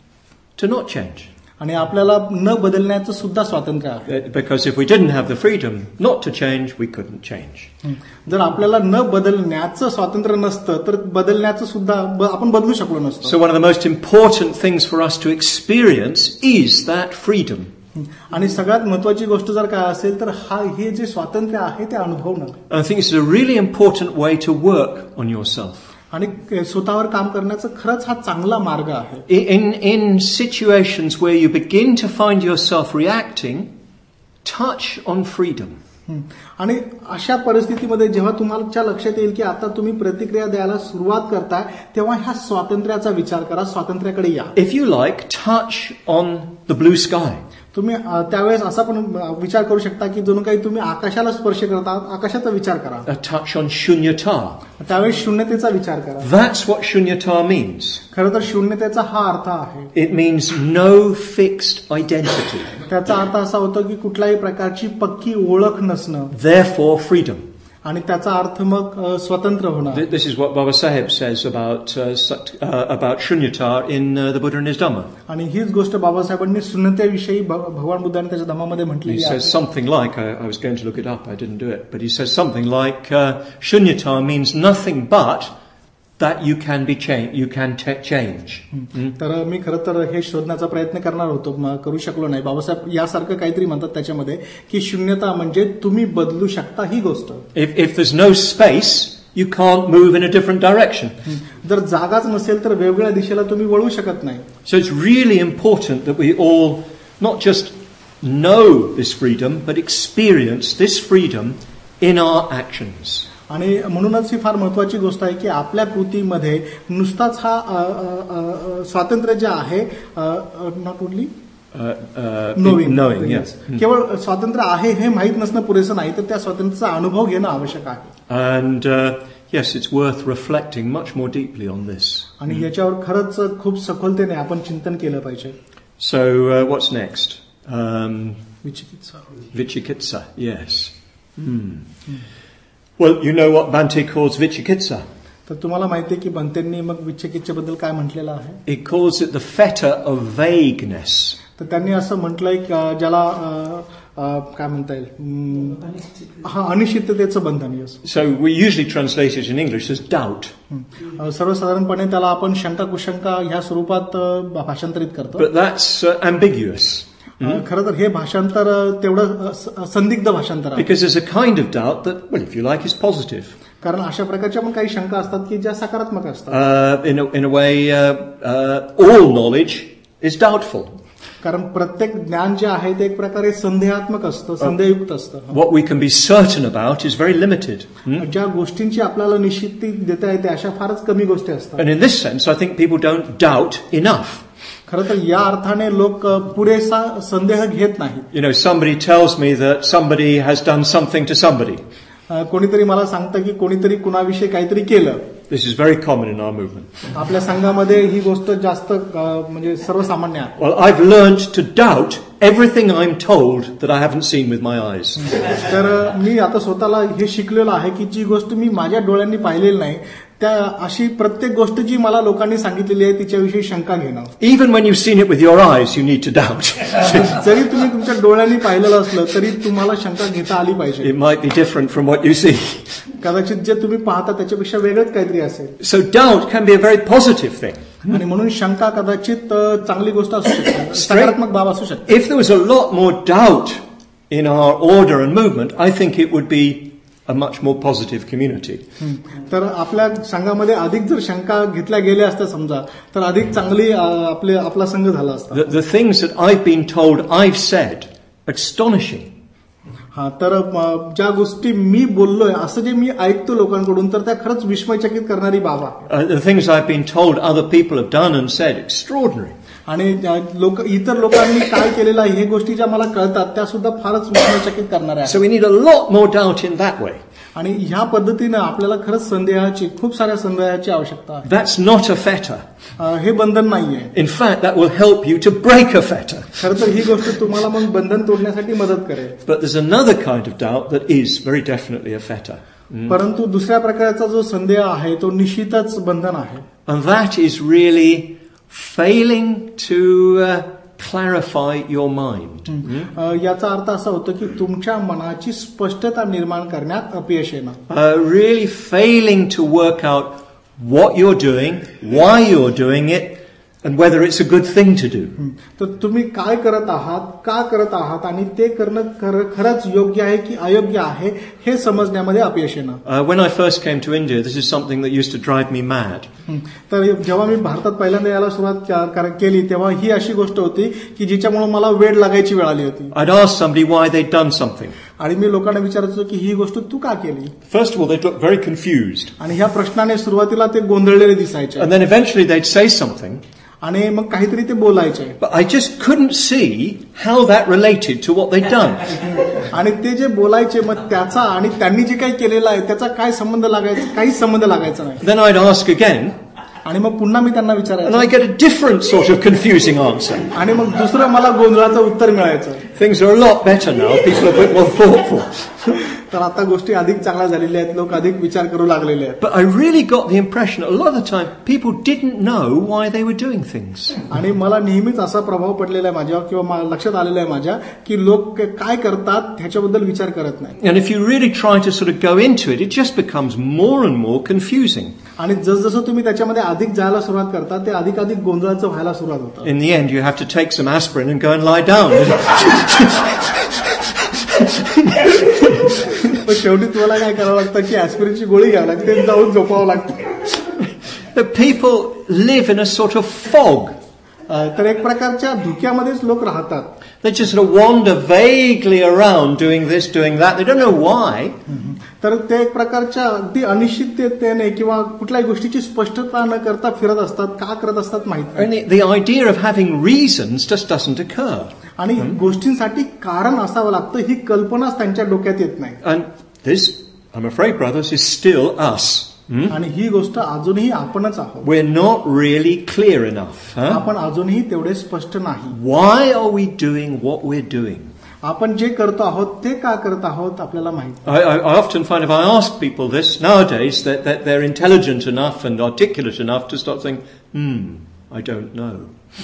to not change. आणि आपल्याला न बदलण्याचं सुद्धा स्वातंत्र्य आहे. Because if we didn't have the freedom not to change, we couldn't change. जर आपल्याला न बदलण्याचं स्वातंत्र्य नसतं तर बदलण्याचं सुद्धा आपण बदलू शकलो नसतो. So one of the most important things for us to experience is that freedom. आणि सगळ्यात महत्वाची गोष्ट जर काय असेल तर हा हे जे स्वातंत्र्य आहे ते अनुभवणं. I think it's a really important way to work on yourself. आणि स्वतःवर काम करण्याचा खरंच हा चांगला मार्ग आहे. In in situations where you begin to find yourself reacting, touch on freedom. आणि अशा परिस्थितीमध्ये जेव्हा तुम्हाला लक्षात येईल की आता तुम्ही प्रतिक्रिया द्यायला सुरुवात करताय तेव्हा ह्या स्वातंत्र्याचा विचार करा, स्वातंत्र्याकडे या. If you like, touch on the blue sky. तुम्ही त्यावेळेस असा पण विचार करू शकता की जणू काही तुम्ही आकाशाला स्पर्श करता, आकाशाचा विचार करा. A touch on shunyata. त्यावेळेस शून्यतेचा विचार करा. That's what shunyata means. खरं तर शून्यतेचा हा अर्थ आहे. It means no fixed identity. त्याचा अर्थ असा होतो की कुठल्याही प्रकारची पक्की ओळख नसणं. Therefore, freedom. आणि त्याचा अर्थ मग स्वतंत्र होणार. This is what Baba Sahib says about uh, uh, about shunyata in uh, the Buddha and his Dhamma. आणि हीच गोष्ट बाबासाहेबांनी शून्यतेविषयी भगवान बुद्धाने त्याच्या धम्मामध्ये म्हटलेली आहे. He says something like, I, I was going to look it up, I didn't do it, but he says something like, uh, shunyata means nothing but that you can be changed, you can change. तर मी खरं तर हे शोधण्याचा प्रयत्न करणार होतो, करू शकलो नाही. बाबासाहेब यासारखं काहीतरी म्हणतात त्याच्यामध्ये की शून्यता म्हणजे तुम्ही बदलू शकता ही गोष्ट. If if there's no space, you can't move in a different direction. जर जागाच नसेल तर वेगवेगळ्या दिशेला तुम्ही वळू शकत नाही. So it's really important that we all not just know this freedom, but experience this freedom in our actions. आणि म्हणूनच ही फार महत्वाची गोष्ट आहे की आपल्या कृतीमध्ये नुसताच हा स्वातंत्र्य जे आहे, नॉट ओनली नोविंग, केवळ स्वातंत्र्य आहे हे माहीत नसणं पुरेसं नाही, तर त्या स्वातंत्र्याचा अनुभव घेणं आवश्यक आहे. And uh, yes, it's worth reflecting much more deeply on this. आणि याच्यावर खरंच खूप सखोलतेने आपण चिंतन केलं पाहिजे. So uh, what's next? Um, विचिकित्सा. Vichikitsa, yes. Hmm. Well, you know what Bhante calls vichikitsa. तर तुम्हाला माहिती आहे की बंतेंनी मग विचिकित्सेबद्दल काय म्हटलेलं आहे? He calls it the fetter of vagueness. तर त्यांनी असं म्हटलंय ज्याला काय म्हणता येईल, हा अनिश्चिततेचं बंधन. So we usually translate it in English as doubt. सर्वसाधारणपणे त्याला आपण शंका कुशंका ह्या स्वरूपात भाषांतरित करतो. But that's uh, ambiguous. खरं तर हे भाषांतर तेवढं संदिग्ध भाषांतर आहे. Because there's a kind of doubt that, well, if you like, is positive. कारण अशा प्रकारच्या पण काही शंका असतात की ज्या सकारात्मक असतात. Uh, in a, in a way, uh, uh, all knowledge is doubtful. कारण प्रत्येक ज्ञान जे आहे ते एक प्रकारे संदेहात्मक असतं, संदेहयुक्त असतं. What we can be certain about is very limited. Hmm? ज्या गोष्टींची आपल्याला निश्चिती देता येते अशा फारच कमी गोष्टी असतात. And in this sense, I think people don't doubt enough. खरं तर या अर्थाने लोक पुरेसा संदेह घेत नाहीत. You know, somebody tells me that somebody has done something to somebody. कोणीतरी मला सांगतं की कोणीतरी कुणाविषयी काहीतरी केलं. This is very common in our movement. आपल्या संघामध्ये ही गोष्ट जास्त म्हणजे सर्वसामान्य आहे. Well, I've learned to doubt everything I'm told that I haven't seen with my eyes. तर मी आता स्वतःला हे शिकलेलो आहे की जी गोष्ट मी माझ्या डोळ्यांनी पाहिलेली नाही त्या अशी प्रत्येक गोष्ट जी मला लोकांनी सांगितलेली आहे तिच्याविषयी शंका घेणं. Even when you've seen it with your eyes, you need to doubt. जरी तुम्ही तुमच्या डोळ्यांनी पाहिलेलं असलं तरी तुम्हाला शंका घेता आली पाहिजे. It might be different from what you see. कदाचित जे तुम्ही पाहता त्याच्यापेक्षा वेगळंच काहीतरी असेल. So doubt can be a very positive thing. आणि म्हणून शंका कदाचित चांगली गोष्ट असू शकते, सकारात्मक बाब असू शकते. If there was a lot more doubt in our order and movement, I think it would be a much more positive community. तर आपल्या संघामध्ये अधिक जर शंका घेतल्या गेल्या असत्या समजा तर अधिक चांगली आपले आपला संघ झाला असता. The, the things that I've been told I've said, astonishing. हा तर अ, ज्या गोष्टी मी बोललोय असं जे मी ऐकतो लोकांकडून तर त्या खरंच विस्मयचकित करणारी बाब आहे. Uh, the things I've been told other people have done and said, extraordinary. आणि अ, लोक इतर लोकांनी काय केलेलं आहे हे गोष्टी ज्या मला कळतात त्या सुद्धा फारच विस्मयचकित करणाऱ्या आहेत. So we need a lot more doubt in that way. आणि ह्या पद्धतीनं आपल्याला खरंच संदेहाची खूप साऱ्या संदेहाची आवश्यकता आहे. That's not a fetter. अ, हे बंधन नाहीये. In fact, that will help you to break a fetter. खरं तर ही गोष्ट तुम्हाला मग बंधन तोडण्यासाठी मदत करेल. But there's another kind of doubt that is very definitely a fetter. परंतु दुसऱ्या प्रकारचा जो संदेह आहे तो निश्चितच बंधन आहे. And that is really failing to uh, clarify your mind. अ, याचा अर्थ असा होतो की तुमच्या मनाची स्पष्टता निर्माण करण्यात अपयश येणं. Uh, really failing to work out what you're doing, why you're doing it, and whether it's a good thing to do. तर तुम्ही काय करत आहात, का करत आहात आणि ते करणं खर- खरंच योग्य आहे की अयोग्य आहे हे समजण्यामध्ये अपयश येणं. Uh, when I first came to India, this is something that used to drive me mad. तर जेव्हा मी भारतात पहिल्यांदा यायला सुरुवात क- कर- केली तेव्हा ही अशी गोष्ट होती की जिच्यामुळे मला वेळ लागायची वेळ आली होती. I'd ask somebody why they'd done something. आणि मी लोकांना विचारायचो की ही गोष्ट तू का केली. First of all, they'd look very confused. आणि ह्या प्रश्नाने सुरुवातीला ते गोंधळलेले दिसायचे And then eventually they'd say something, आणि मग काहीतरी ते बोलायचे but I just couldn't see how that related to what they'd done. आणि ते जे बोलायचे मग त्याचा आणि त्यांनी जे काही केलेलं आहे त्याचा काय संबंध लागायचा, काहीच संबंध लागायचा नाही. Then I'd ask again, आणि मग पुन्हा मी त्यांना and विचारायचो I get a different sort of confusing answer. आणि मग दुसरं मला गोंधळाचं उत्तर मिळायचं. Things are a lot better now. People are a bit more thoughtful. तर आता गोष्टी अधिक चांगल्या झालेल्या आहेत, लोक अधिक विचार करू लागलेले आहेत. But I really got the impression a lot of the time people didn't know why they were doing things. आणि मला नेहमीच असा प्रभाव पडलेला आहे माझ्यावर किंवा मा- लक्षात आलेला आहे माझ्या की लोक काय करतात ह्याच्याबद्दल विचार करत नाही. And if you really try to sort of go into it, it just becomes more and more confusing. आणि जसजसं तुम्ही त्याच्यामध्ये अधिक जायला सुरुवात करता ते अधिक अधिक गोंधळाचं व्हायला सुरुवात होतं. In the end, you have to take some aspirin and go and lie down. पण शेवटी तुम्हाला काय करावं लागतं की ऍस्पिरिनची गोळी घ्यावी लागते, जाऊन झोपावं लागतं. The people live in a sort of fog. अ, तर एक प्रकारच्या धुक्यामध्येच लोक राहतात. They just sort of wander vaguely around doing this, doing that. They don't know why. तर ते एक प्रकारच्या अगदी अनिश्चिततेने किंवा कुठल्याही गोष्टीची स्पष्टता न करता फिरत असतात, का करत असतात माहित नाही. And the, the idea of having reasons just doesn't occur. आणि गोष्टींसाठी कारण असावं लागतं ही कल्पनाच त्यांच्या डोक्यात येत नाही. And this, I'm afraid, brothers, is still us. Hmm? आणि ही गोष्ट अजूनही आपणच आहोत. We're not really clear enough. Huh? आपण अजूनही तेवढे स्पष्ट नाही. Why are we doing what we're doing? आपण जे करतो आहोत ते का करत आहोत आपल्याला माहित. I, I, I often find if I ask people this nowadays that, that they're intelligent enough and articulate enough to start saying, hmm, I don't know.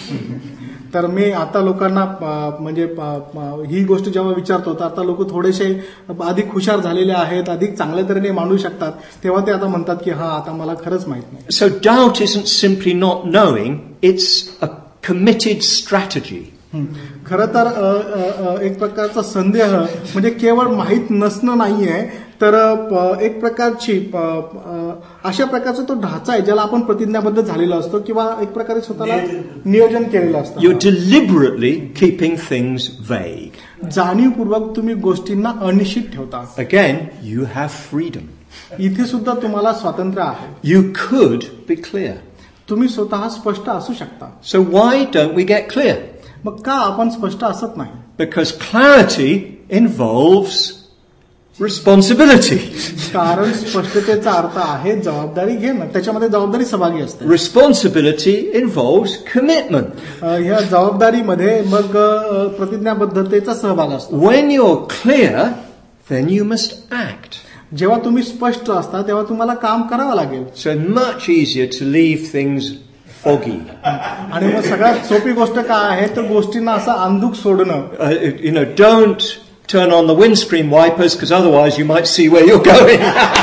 तर मी आता लोकांना अ, म्हणजे अ, अ, ही गोष्ट जेव्हा विचारतो तर आता लोक थोडेसे अधिक हुशार झालेले आहेत, अधिक चांगल्या तऱ्हेने मांडू शकतात, तेव्हा ते आता म्हणतात की हा आता मला खरंच माहित नाही. So doubt isn't simply not knowing, it's a committed strategy. खरं तर अ, अ, अ, एक प्रकारचा संदेह म्हणजे केवळ माहीत नसणं नाहीये, तर अ, एक प्रकारची अ, अ, अशा प्रकारचा तो ढाचा आहे ज्याला आपण प्रतिज्ञाबद्ध झालेला असतो किंवा एक प्रकारे स्वतःला नियोजन केलेलं असतं. You're deliberately keeping things vague. जाणीवपूर्वक तुम्ही गोष्टींना अनिश्चित ठेवता. Again, you have freedom. इथे सुद्धा तुम्हाला स्वातंत्र्य आहे. You could be clear. तुम्ही स्वतः स्पष्ट असू शकता. So why don't we get clear? मग का आपण स्पष्ट असत नाही? Because clarity involves responsibility. कारण स्पष्टतेचा अर्थ आहे जबाबदारी घेणं, त्याच्यामध्ये जबाबदारी सहभागी असते. Responsibility involves commitment. अ, ह्या जबाबदारीमध्ये मग अ, प्रतिज्ञाबद्धतेचा सहभाग असतो. When you're clear, then you must act. जेव्हा तुम्ही स्पष्ट असता तेव्हा तुम्हाला काम करावं लागेल. So much easier to leave things foggy. आणि मग सगळ्यात सोपी गोष्ट काय आहे तर गोष्टींना असं अंधुक सोडणं. Uh, you know, don't turn on the windscreen wipers because otherwise you might see where you're going.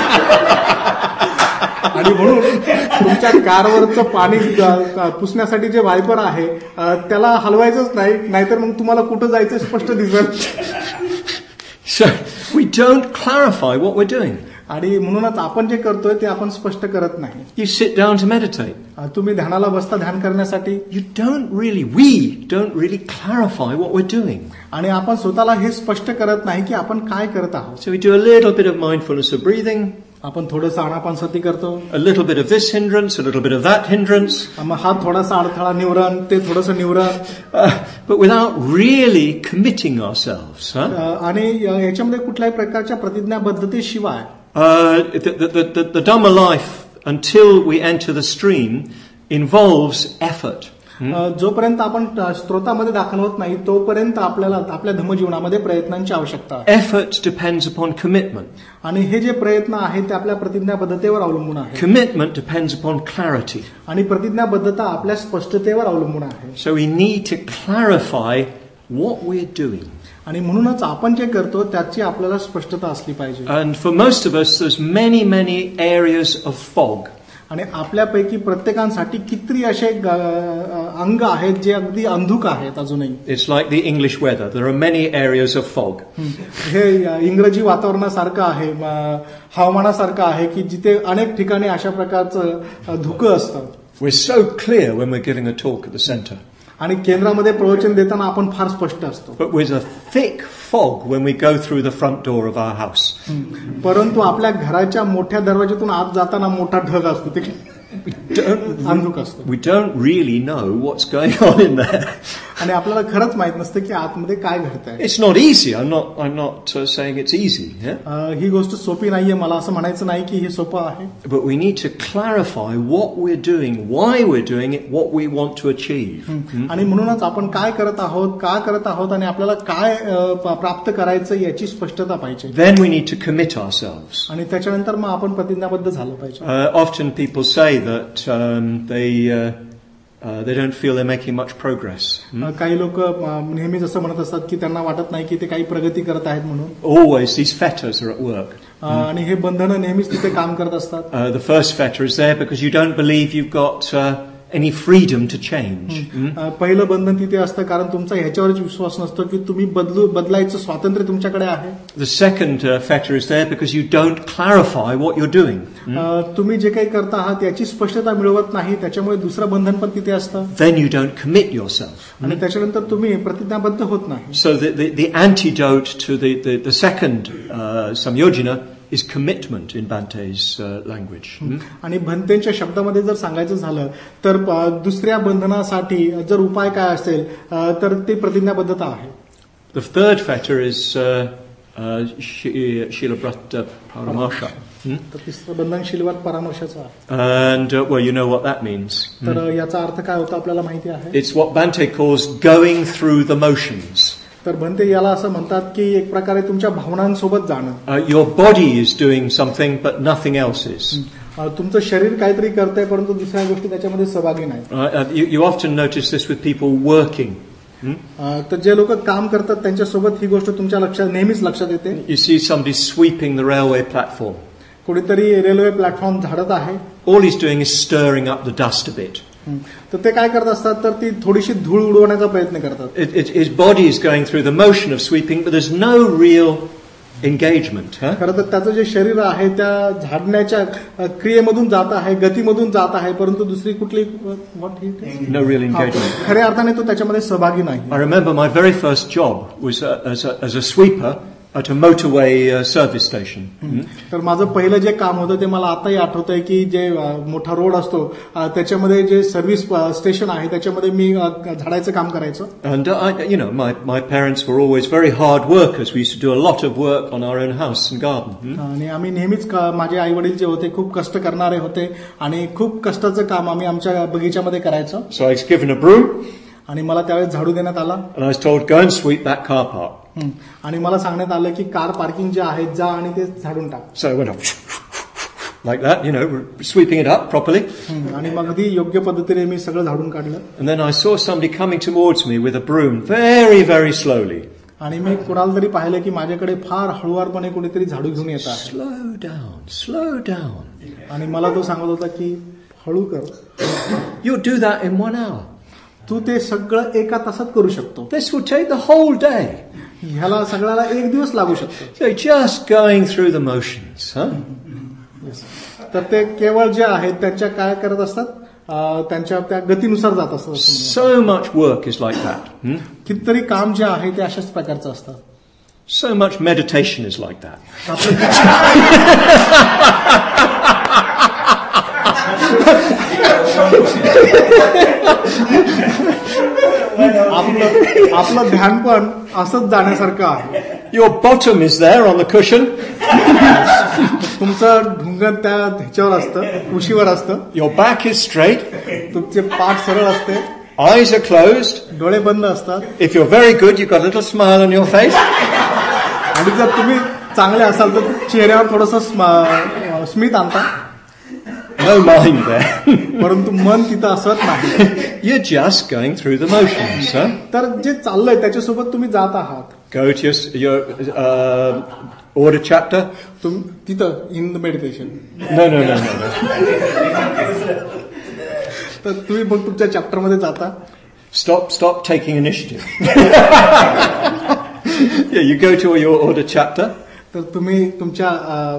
आणि म्हणून तुमच्या कारवरचं पाणी अ, पुसण्यासाठी जे वायपर आहे अ, त्याला हलवायचंच नाही, नाहीतर मग तुम्हाला कुठं जायचं स्पष्ट दिसेल. So we don't clarify what we're doing. आणि म्हणूनच आपण जे करतोय ते आपण स्पष्ट करत नाही. You sit down to meditate. अ, तुम्ही ध्यानाला बसता ध्यान करण्यासाठी You don't really, we don't really clarify what we're doing. आणि आपण स्वतःला हे स्पष्ट करत नाही की आपण काय करत आहोत. So we do a little bit of mindfulness of breathing, आपण थोडंसं आनापानसती करतो, a little bit of this hindrance, a little bit of that hindrance, मग हा थोडासा अडथळा निवरण, ते थोडंसं निवरण, uh, but without really committing ourselves. Huh? अ, आणि याच्यामध्ये कुठल्याही प्रकारच्या प्रतिज्ञाबद्धतेशिवाय Uh, the, the, the, the Dhamma life, until we enter the stream, involves effort. अ, जोपर्यंत आपण स्त्रोतामध्ये दाखल होत नाही तोपर्यंत आपल्याला आपल्या धर्मजीवनामध्ये प्रयत्नांची आवश्यकता आहे. Effort depends upon commitment. आणि हे जे प्रयत्न आहेत ते आपल्या प्रतिज्ञाबद्धतेवर अवलंबून आहे. Commitment depends upon clarity. आणि प्रतिज्ञाबद्धता आपल्या स्पष्टतेवर अवलंबून आहे. So we need to clarify what we're doing. आणि म्हणूनच आपण जे करतो त्याची आपल्याला स्पष्टता असली पाहिजे. And for most of us, there's many, many areas of fog. आणि आपल्यापैकी प्रत्येकांसाठी किती असे अंग आहेत जे अगदी अंधुक आहेत अजूनही. It's like the English weather. There are many areas of fog. हे इंग्रजी वातावरणासारखं आहे, हवामानासारखं आहे की जिथे अनेक ठिकाणी अशा प्रकारचं धुकं असतं. We're so clear when we're giving a talk at the center. आणि केंद्रामध्ये प्रवचन देताना आपण फार स्पष्ट असतो. But with a thick fog when we go through the front door of our house. परंतु आपल्या घराच्या मोठ्या दरवाजातून आत जाताना मोठा ढग असतो, ते अंधुक असतो. We don't really know what's going on in there. आणि आपल्याला खरंच माहित नसतं की आतमध्ये काय घडतंय. It's not easy. I'm not. I'm not uh, saying it's easy. Yeah? ही गोष्ट सोपी नाहीये, मला असं म्हणायचं नाही की हे सोपं आहे. But we need to clarify what we're doing, why we're doing it, what we want to achieve. आणि म्हणूनच आपण काय करत आहोत, का करत आहोत आणि आपल्याला काय प्राप्त करायचं याची स्पष्टता पाहिजे. Then we need to commit ourselves. आणि त्याच्यानंतर मग आपण प्रतिज्ञाबद्ध झालं पाहिजे. Uh, often people say that um, they. Uh, Uh, they don't feel they're making much progress. Hmm? काही लोक नेहमीच असं म्हणत असतात की त्यांना वाटत नाही की ते काही प्रगती करत आहेत म्हणून. Always these fetters are at work. आणि हे बंधनं नेहमीच तिथे काम करत असतात. Uh, the first fetter is there because you don't believe you've got uh, any freedom to change. Hmm? पहिलं बंधन तिथे असतं कारण तुमचा ह्याच्यावरच विश्वास नसतो की तुम्ही बदलू बदलायचं स्वातंत्र्य तुमच्याकडे आहे. The second uh, fetter is there because you don't clarify what you're doing. Hmm? तुम्ही जे काही करता आहात याची स्पष्टता मिळवत नाही, त्याच्यामुळे दुसरं बंधन पण तिथे असतं. Then you don't commit yourself. आणि त्याच्यानंतर तुम्ही प्रतिज्ञाबद्ध होत नाही. So the the, the antidote to the the, the second uh, samyojana is commitment in Bante's uh, language. Hmm? आणि भंतेच्या शब्दामध्ये जर सांगायचं झालं तर दुसऱ्या बंधनासाठी जर उपाय काय असेल तर ते प्रतिज्ञाबद्धता आहे. The third fetter is uh, uh, Shilabrata Paramarsha. Hmm? तर तिसरं बंधन शीलवाद परामर्शाचं आहे. And uh, well, you know what that means. तर याचा अर्थ काय होता आपल्याला माहिती आहे. It's what Bante calls going through the motions. तर भंते याला असं म्हणतात की एक प्रकारे तुमच्या भावनांसोबत जाणं. Uh, your body is doing something but nothing else is. तुमचं शरीर काहीतरी करतंय परंतु दुसऱ्या गोष्टी त्याच्यामध्ये सहभागी नाही. Uh, you, you often notice this with people working. Hmm? तर जे लोक काम करतात त्यांच्यासोबत ही गोष्ट तुमच्या लक्षात नेहमीच लक्षात येते. You see somebody sweeping the railway platform. कोणीतरी रेल्वे प्लॅटफॉर्म झाडत आहे. All he's doing is stirring up the dust a bit. तर ते काय करत असतात तर ती थोडीशी धूळ उडवण्याचा प्रयत्न करतात. It, it, his body is going through the motion of sweeping, but there's no real engagement. Huh? खरं तर त्याचं जे शरीर आहे त्या झाडण्याच्या क्रियेमधून जात आहे, गतीमधून जात आहे, परंतु दुसरी कुठली No real engagement. खऱ्या अर्थाने तो त्याच्यामध्ये सहभागी नाही. I remember my very first job was uh, as, a, as a sweeper at a motorway uh, service station. Hmm? तर माझं पहिलं जे काम होतं ते मला आताही आठवतंय की जे मोठा रोड असतो त्याच्यामध्ये जे सर्व्हिस स्टेशन आहे त्याच्यामध्ये मी झाडायचं काम करायचो. And uh, I, you know, my my parents were always very hard workers. We used to do a lot of work on our own house and garden. Hmm? आणि आम्ही नेहमीच माझे आई वडील जे होते खूप कष्ट करणारे होते आणि खूप कष्टाचं काम आम्ही आमच्या बगीच्यामध्ये करायचो. So I was given a broom. आणि मला त्यावेळेस झाडू देण्यात आला. And I was told, go and sweep that car park. आणि मला सांगण्यात आलं की कार पार्किंग जे आहे जा आणि ते झाडून टाक. So I went up like that, you know, sweeping it up properly. आणि मग अगदी योग्य पद्धतीने मी सगळं झाडून काढलं. And then I saw somebody coming towards me with a broom very, very slowly. आणि मी कुणाला तरी पाहिलं की माझ्याकडे फार हळुवारपणे कोणीतरी झाडू घेऊन येत आहे. Slow down, slow down. आणि मला तो सांगत होता की हळू कर. You'll do that in one hour. तू ते सगळं एका तासात करू शकतो. This would take the whole day. ह्याला सगळ्याला एक दिवस लागू शकतो. So just going through the motions, huh? तर ते केवळ जे आहेत त्यांच्या काय करत असतात, त्यांच्या त्या गतीनुसार जात असतात. So much work is like that. Hmm? कितीतरी काम जे आहे ते अशाच प्रकारचं असतं. So much meditation is like that. आपलं आपलं ध्यान पण असंच जाण्यासारखं आहे. Your bottom is there on the cushion. तुमचं ढुंगण त्या ह्याच्यावर असतं, उशीवर असतं. Your back is straight. तुमचे पाठ सरळ असते. Eyes are closed. डोळे बंद असतात. If you're very good, you've got a little smile on your face. आणि जर तुम्ही चांगले असाल तर चेहऱ्यावर थोडंसं स्मित आणता. No mind there. परंतु मन तिथं असत नाही. You're just going through the motions, huh? तर जे चाललंय त्याच्यासोबत तुम्ही जात आहात. Go to your, your uh, order chapter. तुम तिथं in the meditation. No, no, no, no, no. तर तुम्ही मग तुमच्या चॅप्टर मध्ये जाता. Stop, stop taking initiative. Yeah, you go to your order chapter. तर तुम्ही तुमच्या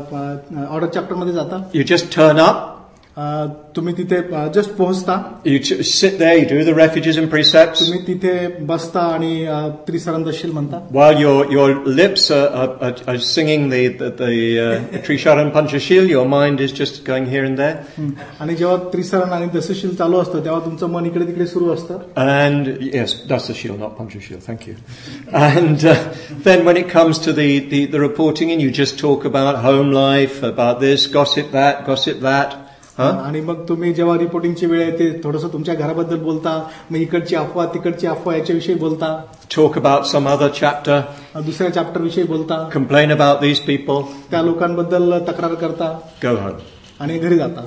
ऑर्डर चॅप्टर मध्ये जाता. You just turn up. तुम्ही तिथे जस्ट पोहोचता. You sit there, you do the refuges and precepts. तुम्ही तिथे बसता आणि त्रिसरंदशील म्हणता. While your your lips are, are, are singing the the, the uh, Trisharan Panchashil, your mind is just going here and there. आणि जेव्हा त्रिसरण आणि दशशील चालू असतं तेव्हा तुमचं मन इकडे तिकडे सुरू असतं. And yes, Dasashil, not Panchashil. Thank you. And uh, then when it comes to the, the the reporting, and you just talk about home life, about this, gossip that, gossip that. आणि मग तुम्ही जेव्हा रिपोर्टिंगची वेळ येते थोडंसं तुमच्या घराबद्दल बोलता. मग इकडची अफवा तिकडची अफवा याच्याविषयी बोलता. Talk about some other chapter. दुसऱ्या चॅप्टर विषयी बोलता. Complain about these people. त्या लोकांबद्दल तक्रार करता. Go home. आणि घरी जाता.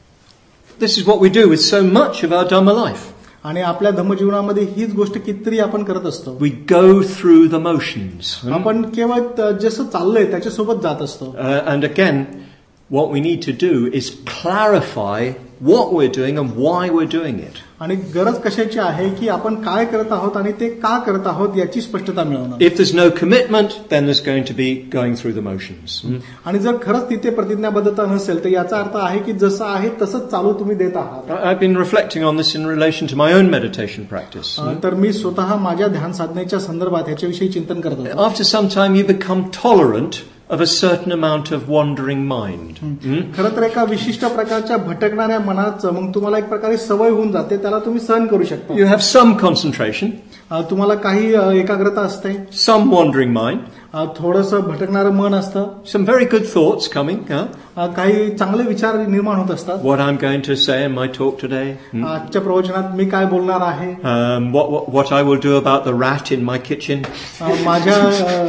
This is what we do with so much of our Dhamma life. आणि आपल्या धम्मजीवनामध्ये हीच गोष्ट कितीतरी आपण करत असतो. We go through the motions. आपण केवळ जसं चाललंय त्याच्यासोबत जात असतो. And again, what we need to do is clarify what we're doing and why we're doing it. आणि गरज कशाची आहे की आपण काय करत आहोत आणि ते का करत आहोत याची स्पष्टता मिळवणं. If there's no commitment, then there's going to be going through the motions. आणि जर खरंच तिथे प्रतिज्ञाबद्धता नसेल तर याचा अर्थ आहे की जसं आहे तसंच चालू तुम्ही देत आहात. I've been reflecting on this in relation to my own meditation practice. तर मी स्वतः माझ्या ध्यान साधनेच्या संदर्भात ह्याच्याविषयी चिंतन करत होतो. After some time you become tolerant of a certain amount of wandering mind. खरं तर एका विशिष्ट प्रकारच्या भटकणाऱ्या मनाचं मग तुम्हाला एक प्रकारे सवय होऊन जाते. त्याला तुम्ही सहन करू शकता. You have some concentration. तुम्हाला काही एकाग्रता असते. Some wandering mind. थोडंसं भटकणारं मन असतं. Some very good thoughts coming. Huh? काही चांगले विचार निर्माण होत असतात. What I'm going to say in my talk today. आजच्या प्रवचनात मी काय बोलणार आहे. Um, what, what what I will do about the rat in my kitchen. माझ्या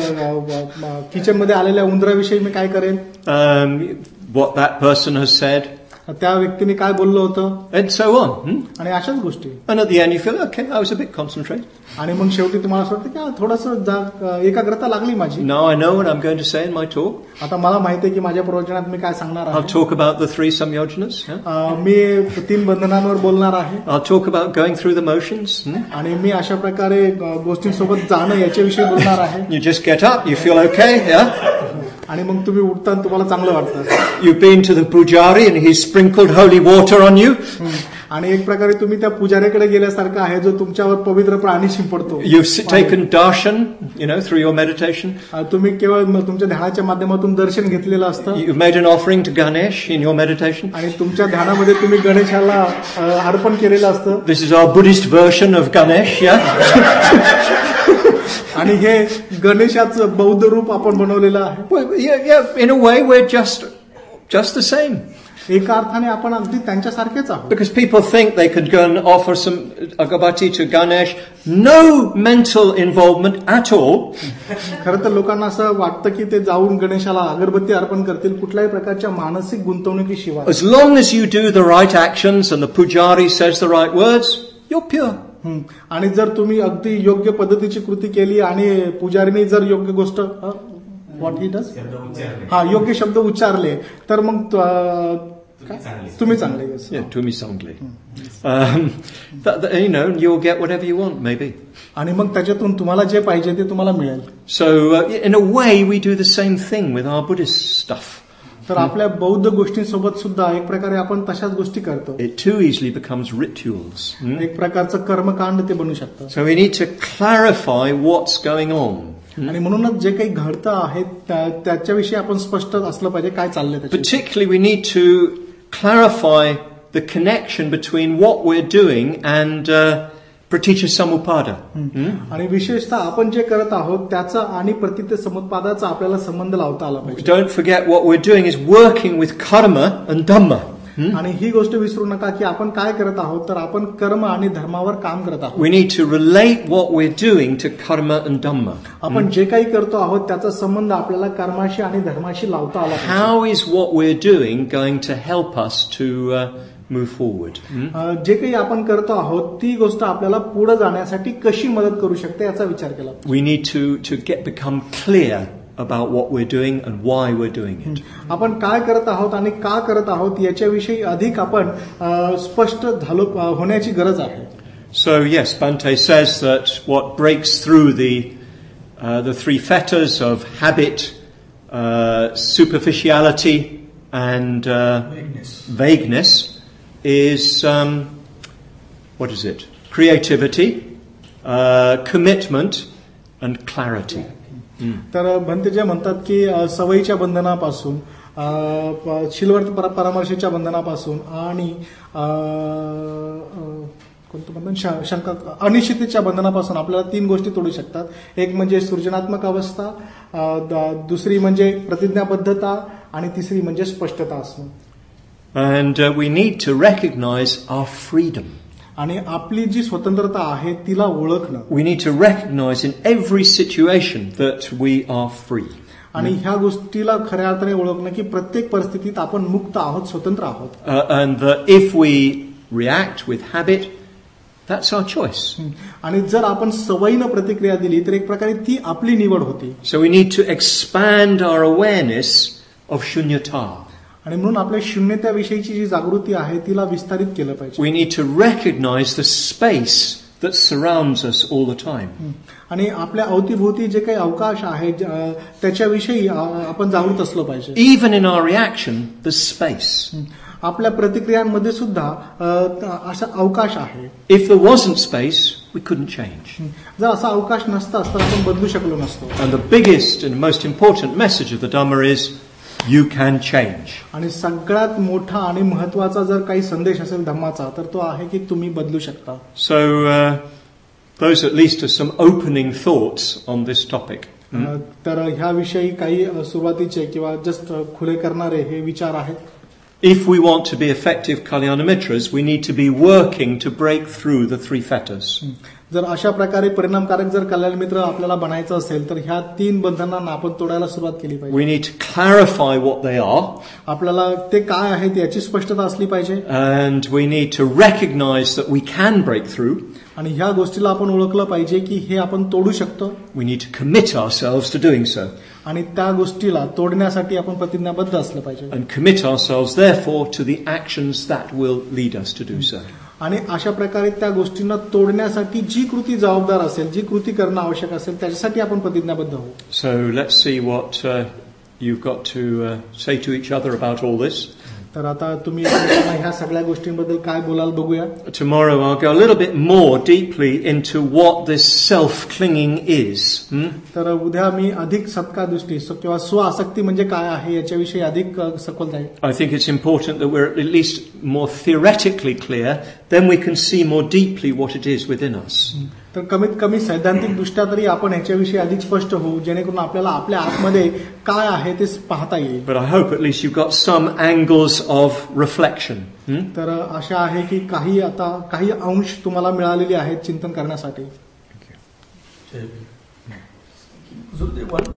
किचन मध्ये आलेल्या उंदराविषयी मी काय करेन. Um, what that person has said. त्या व्यक्तीने काय बोललं होतं. And so on. Hmm? आणि अशाच गोष्टी. And at the end you feel, okay, I was a bit concentrated. आणि मग शेवटी तुम्हाला असं वाटतं की थोडंसं एकाग्रता लागली माझी. Now I know what I'm going to say in my talk. आता मला माहिती आहे की माझ्या प्रवचनात मी काय सांगणार आहे. I'll talk about the three samyojanas. Huh? मी तीन बंधनांवर बोलणार आहे. I'll talk about going through the motions. Hmm? आणि मी अशा प्रकारे गोष्टींसोबत जाणं याच्याविषयी बोलणार आहे. You just get up, you feel okay, yeah? आणि मग तुम्ही उठता आणि तुम्हाला चांगलं वाटतं. You've been to the pujari and he's sprinkled holy water on you. आणि एक प्रकारे तुम्ही त्या पुजाऱ्याकडे गेल्यासारखं आहे जो तुमच्यावर पवित्र पाणी शिंपडतो. You've taken darshan, you know, through your meditation. तुम्ही केवळ तुमच्या ध्यानाच्या माध्यमातून दर्शन घेतलेलं असतं. You've made an offering to Ganesh in your meditation. आणि तुमच्या ध्यानामध्ये तुम्ही गणेशाला अर्पण केलेलं असतं. This is our Buddhist version of Ganesh, yeah? आणि हे गणेशाचं बौद्ध रूप आपण बनवलेलं आहे. Well, yeah, yeah, in a way we're just just the same. एका अर्थाने आपण अगदी त्यांच्यासारखेच आहोत. Because people think they could go and offer some agabati to Ganesh, no mental involvement at all. खरं तर लोकांना असं वाटतं की ते जाऊन गणेशाला अगरबत्ती अर्पण करतील कुठल्याही प्रकारच्या मानसिक गुंतवणुकीशिवाय. As long as you do the right actions and the pujari says the right words, you're pure. आणि जर तुम्ही अगदी योग्य पद्धतीची कृती केली आणि पुजारीने जर योग्य गोष्ट व्हॉट ही डज हा योग्य शब्द उच्चारले तर मग तुम्ही चांगले. yes. Yeah, tumi sangli. Um, that, that, you know, you'll get whatever you want, maybe. आणि मग त्याच्यातून तुम्हाला जे पाहिजे ते तुम्हाला मिळेल. So, uh, in a way, we do the same thing with our Buddhist stuff. तर आपल्या बौद्ध गोष्टींसोबत सुद्धा एक प्रकारे आपण तशाच गोष्टी करतो. It too easily becomes rituals. Hmm? एक प्रकारचं कर्मकांड ते बनू शकतं. So we need to clarify what's going on. आणि म्हणूनच जे काही घडतं आहे त्याच्याविषयी आपण स्पष्ट असलं पाहिजे काय चाललंय त्याच्यात. Particularly we need to clarify the connection between what we're doing and uh, Praticca Samuppada. आणि विशेषतः आपण जे करत आहोत त्याचा आणि प्रतिच्छ समुत्पादाचा आपल्याला संबंध लावता आला पाहिजे. Don't forget what we're doing is working with karma and dhamma. आणि ही गोष्ट विसरू नका की आपण काय करत आहोत तर आपण कर्म आणि धर्मावर काम करत आहोत. We need to relate what we're doing to karma and dhamma. आपण जे काही करतो आहोत त्याचा संबंध आपल्याला कर्माशी आणि धर्माशी लावता आला पाहिजे. How is what we're doing going to help us to uh, move forward? जे काही आपण करतो आहोत ती गोष्ट आपल्याला पुढे जाण्यासाठी कशी मदत करू शकते याचा विचार केला. We need to to get become clear about what we're doing and why we're doing it. आपण काय करत आहोत आणि का करत आहोत याच्याविषयी अधिक आपण स्पष्ट झालो होण्याची गरज आहे. So yes, Bhante says that what breaks through the uh, the three fetters of habit, uh, superficiality, and uh, vagueness. vagueness is um, what is it? Creativity, uh, commitment, and clarity. तर भंते जे म्हणतात की सवयीच्या बंधनापासून शिलवर्त परामर्शाच्या बंधनापासून आणि कोणतं बंधन शंका अनिश्चिततेच्या बंधनापासून आपल्याला तीन गोष्टी तोडू शकतात. एक म्हणजे सृजनात्मक अवस्था, दुसरी म्हणजे प्रतिज्ञाबद्धता आणि तिसरी म्हणजे स्पष्टता असणं. And uh, we need to recognize our freedom. आणि आपली जी स्वतंत्रता आहे तिला ओळखणं. We need to recognize in every situation that we are free. आणि ह्या गोष्टीला खऱ्या अर्थाने ओळखणं की प्रत्येक परिस्थितीत आपण मुक्त आहोत, स्वतंत्र आहोत. Uh, and that if we react with habit, that's our choice. आणि जर आपण सवयीनं प्रतिक्रिया दिली तर एक प्रकारे ती आपली निवड होती. So we need to expand our awareness of shunyata. आणि म्हणून आपल्या शून्यतेविषयीची जी जागृती आहे तिला विस्तारित केलं पाहिजे. We need to recognize the space that surrounds us all the time. आणि आपल्या अवतीभोवती जे काही अवकाश आहे त्याच्याविषयी आपण जागृत असलो पाहिजे. Even in our reaction, there's space. आपल्या प्रतिक्रियांमध्ये सुद्धा असा अवकाश आहे. If there wasn't space, we couldn't change. जर असा अवकाश नसता तर आपण बदलू शकलो नसतो. And the biggest and most important message of the Dhamma is you can change. आणि सगळ्यात मोठा आणि महत्त्वाचा जर काही संदेश असेल धम्माचा तर तो आहे की तुम्ही बदलू शकता. So uh, those at least are some opening thoughts on this topic. तर ह्या विषयी काही सुरुवातीचे किंवा जस्ट खुले करणारे हे विचार आहेत. If we want to be effective Kalyana Mitras, we need to be working to break through the three fetters. जर अशा प्रकारे परिणामकारक जर कल्याण मित्र आपल्याला बनायचं असेल तर ह्या तीन बंधनांना आपण तोडायला सुरुवात केली पाहिजे. We need to clarify what they are. आपल्याला ते काय आहेत याची स्पष्टता असली पाहिजे. And we need to recognize that we can break through. आणि ह्या गोष्टीला आपण ओळखलं पाहिजे की हे आपण तोडू शकतो. We need to commit ourselves to doing so. आणि त्या गोष्टीला तोडण्यासाठी आपण प्रतिज्ञाबद्ध असलं पाहिजे. And commit ourselves therefore to the actions that will lead us to do so. आणि अशा प्रकारे त्या गोष्टींना तोडण्यासाठी जी कृती जबाबदार असेल, जी कृती करणं आवश्यक असेल त्याच्यासाठी आपण प्रतिज्ञाबद्ध होऊ. So let's see what uh, you've got to uh, say to each other about all this. तर आता तुम्ही ह्या सगळ्या गोष्टींबद्दल काय बोलाल बघूया. Tomorrow I'll go a little bit more deeply into what this self-clinging is. Hmm? तर उद्या मी अधिक सत्कार दृष्टी किंवा स्वआसक्ती म्हणजे काय आहे याच्याविषयी अधिक सखोल जाईल. I think it's important that we're at least more theoretically clear, then we can see more deeply what it is within us. तर कमीत कमी सैद्धांतिक दृष्ट्या तरी आपण याच्याविषयी अधिक स्पष्ट होऊ जेणेकरून आपल्याला आपल्या आतमध्ये काय आहे ते पाहता येईल. But I hope at least you've got some angles of reflection. Hmm? तर आशा आहे की काही आता काही अंश तुम्हाला मिळालेले आहेत चिंतन करण्यासाठी. Thank you.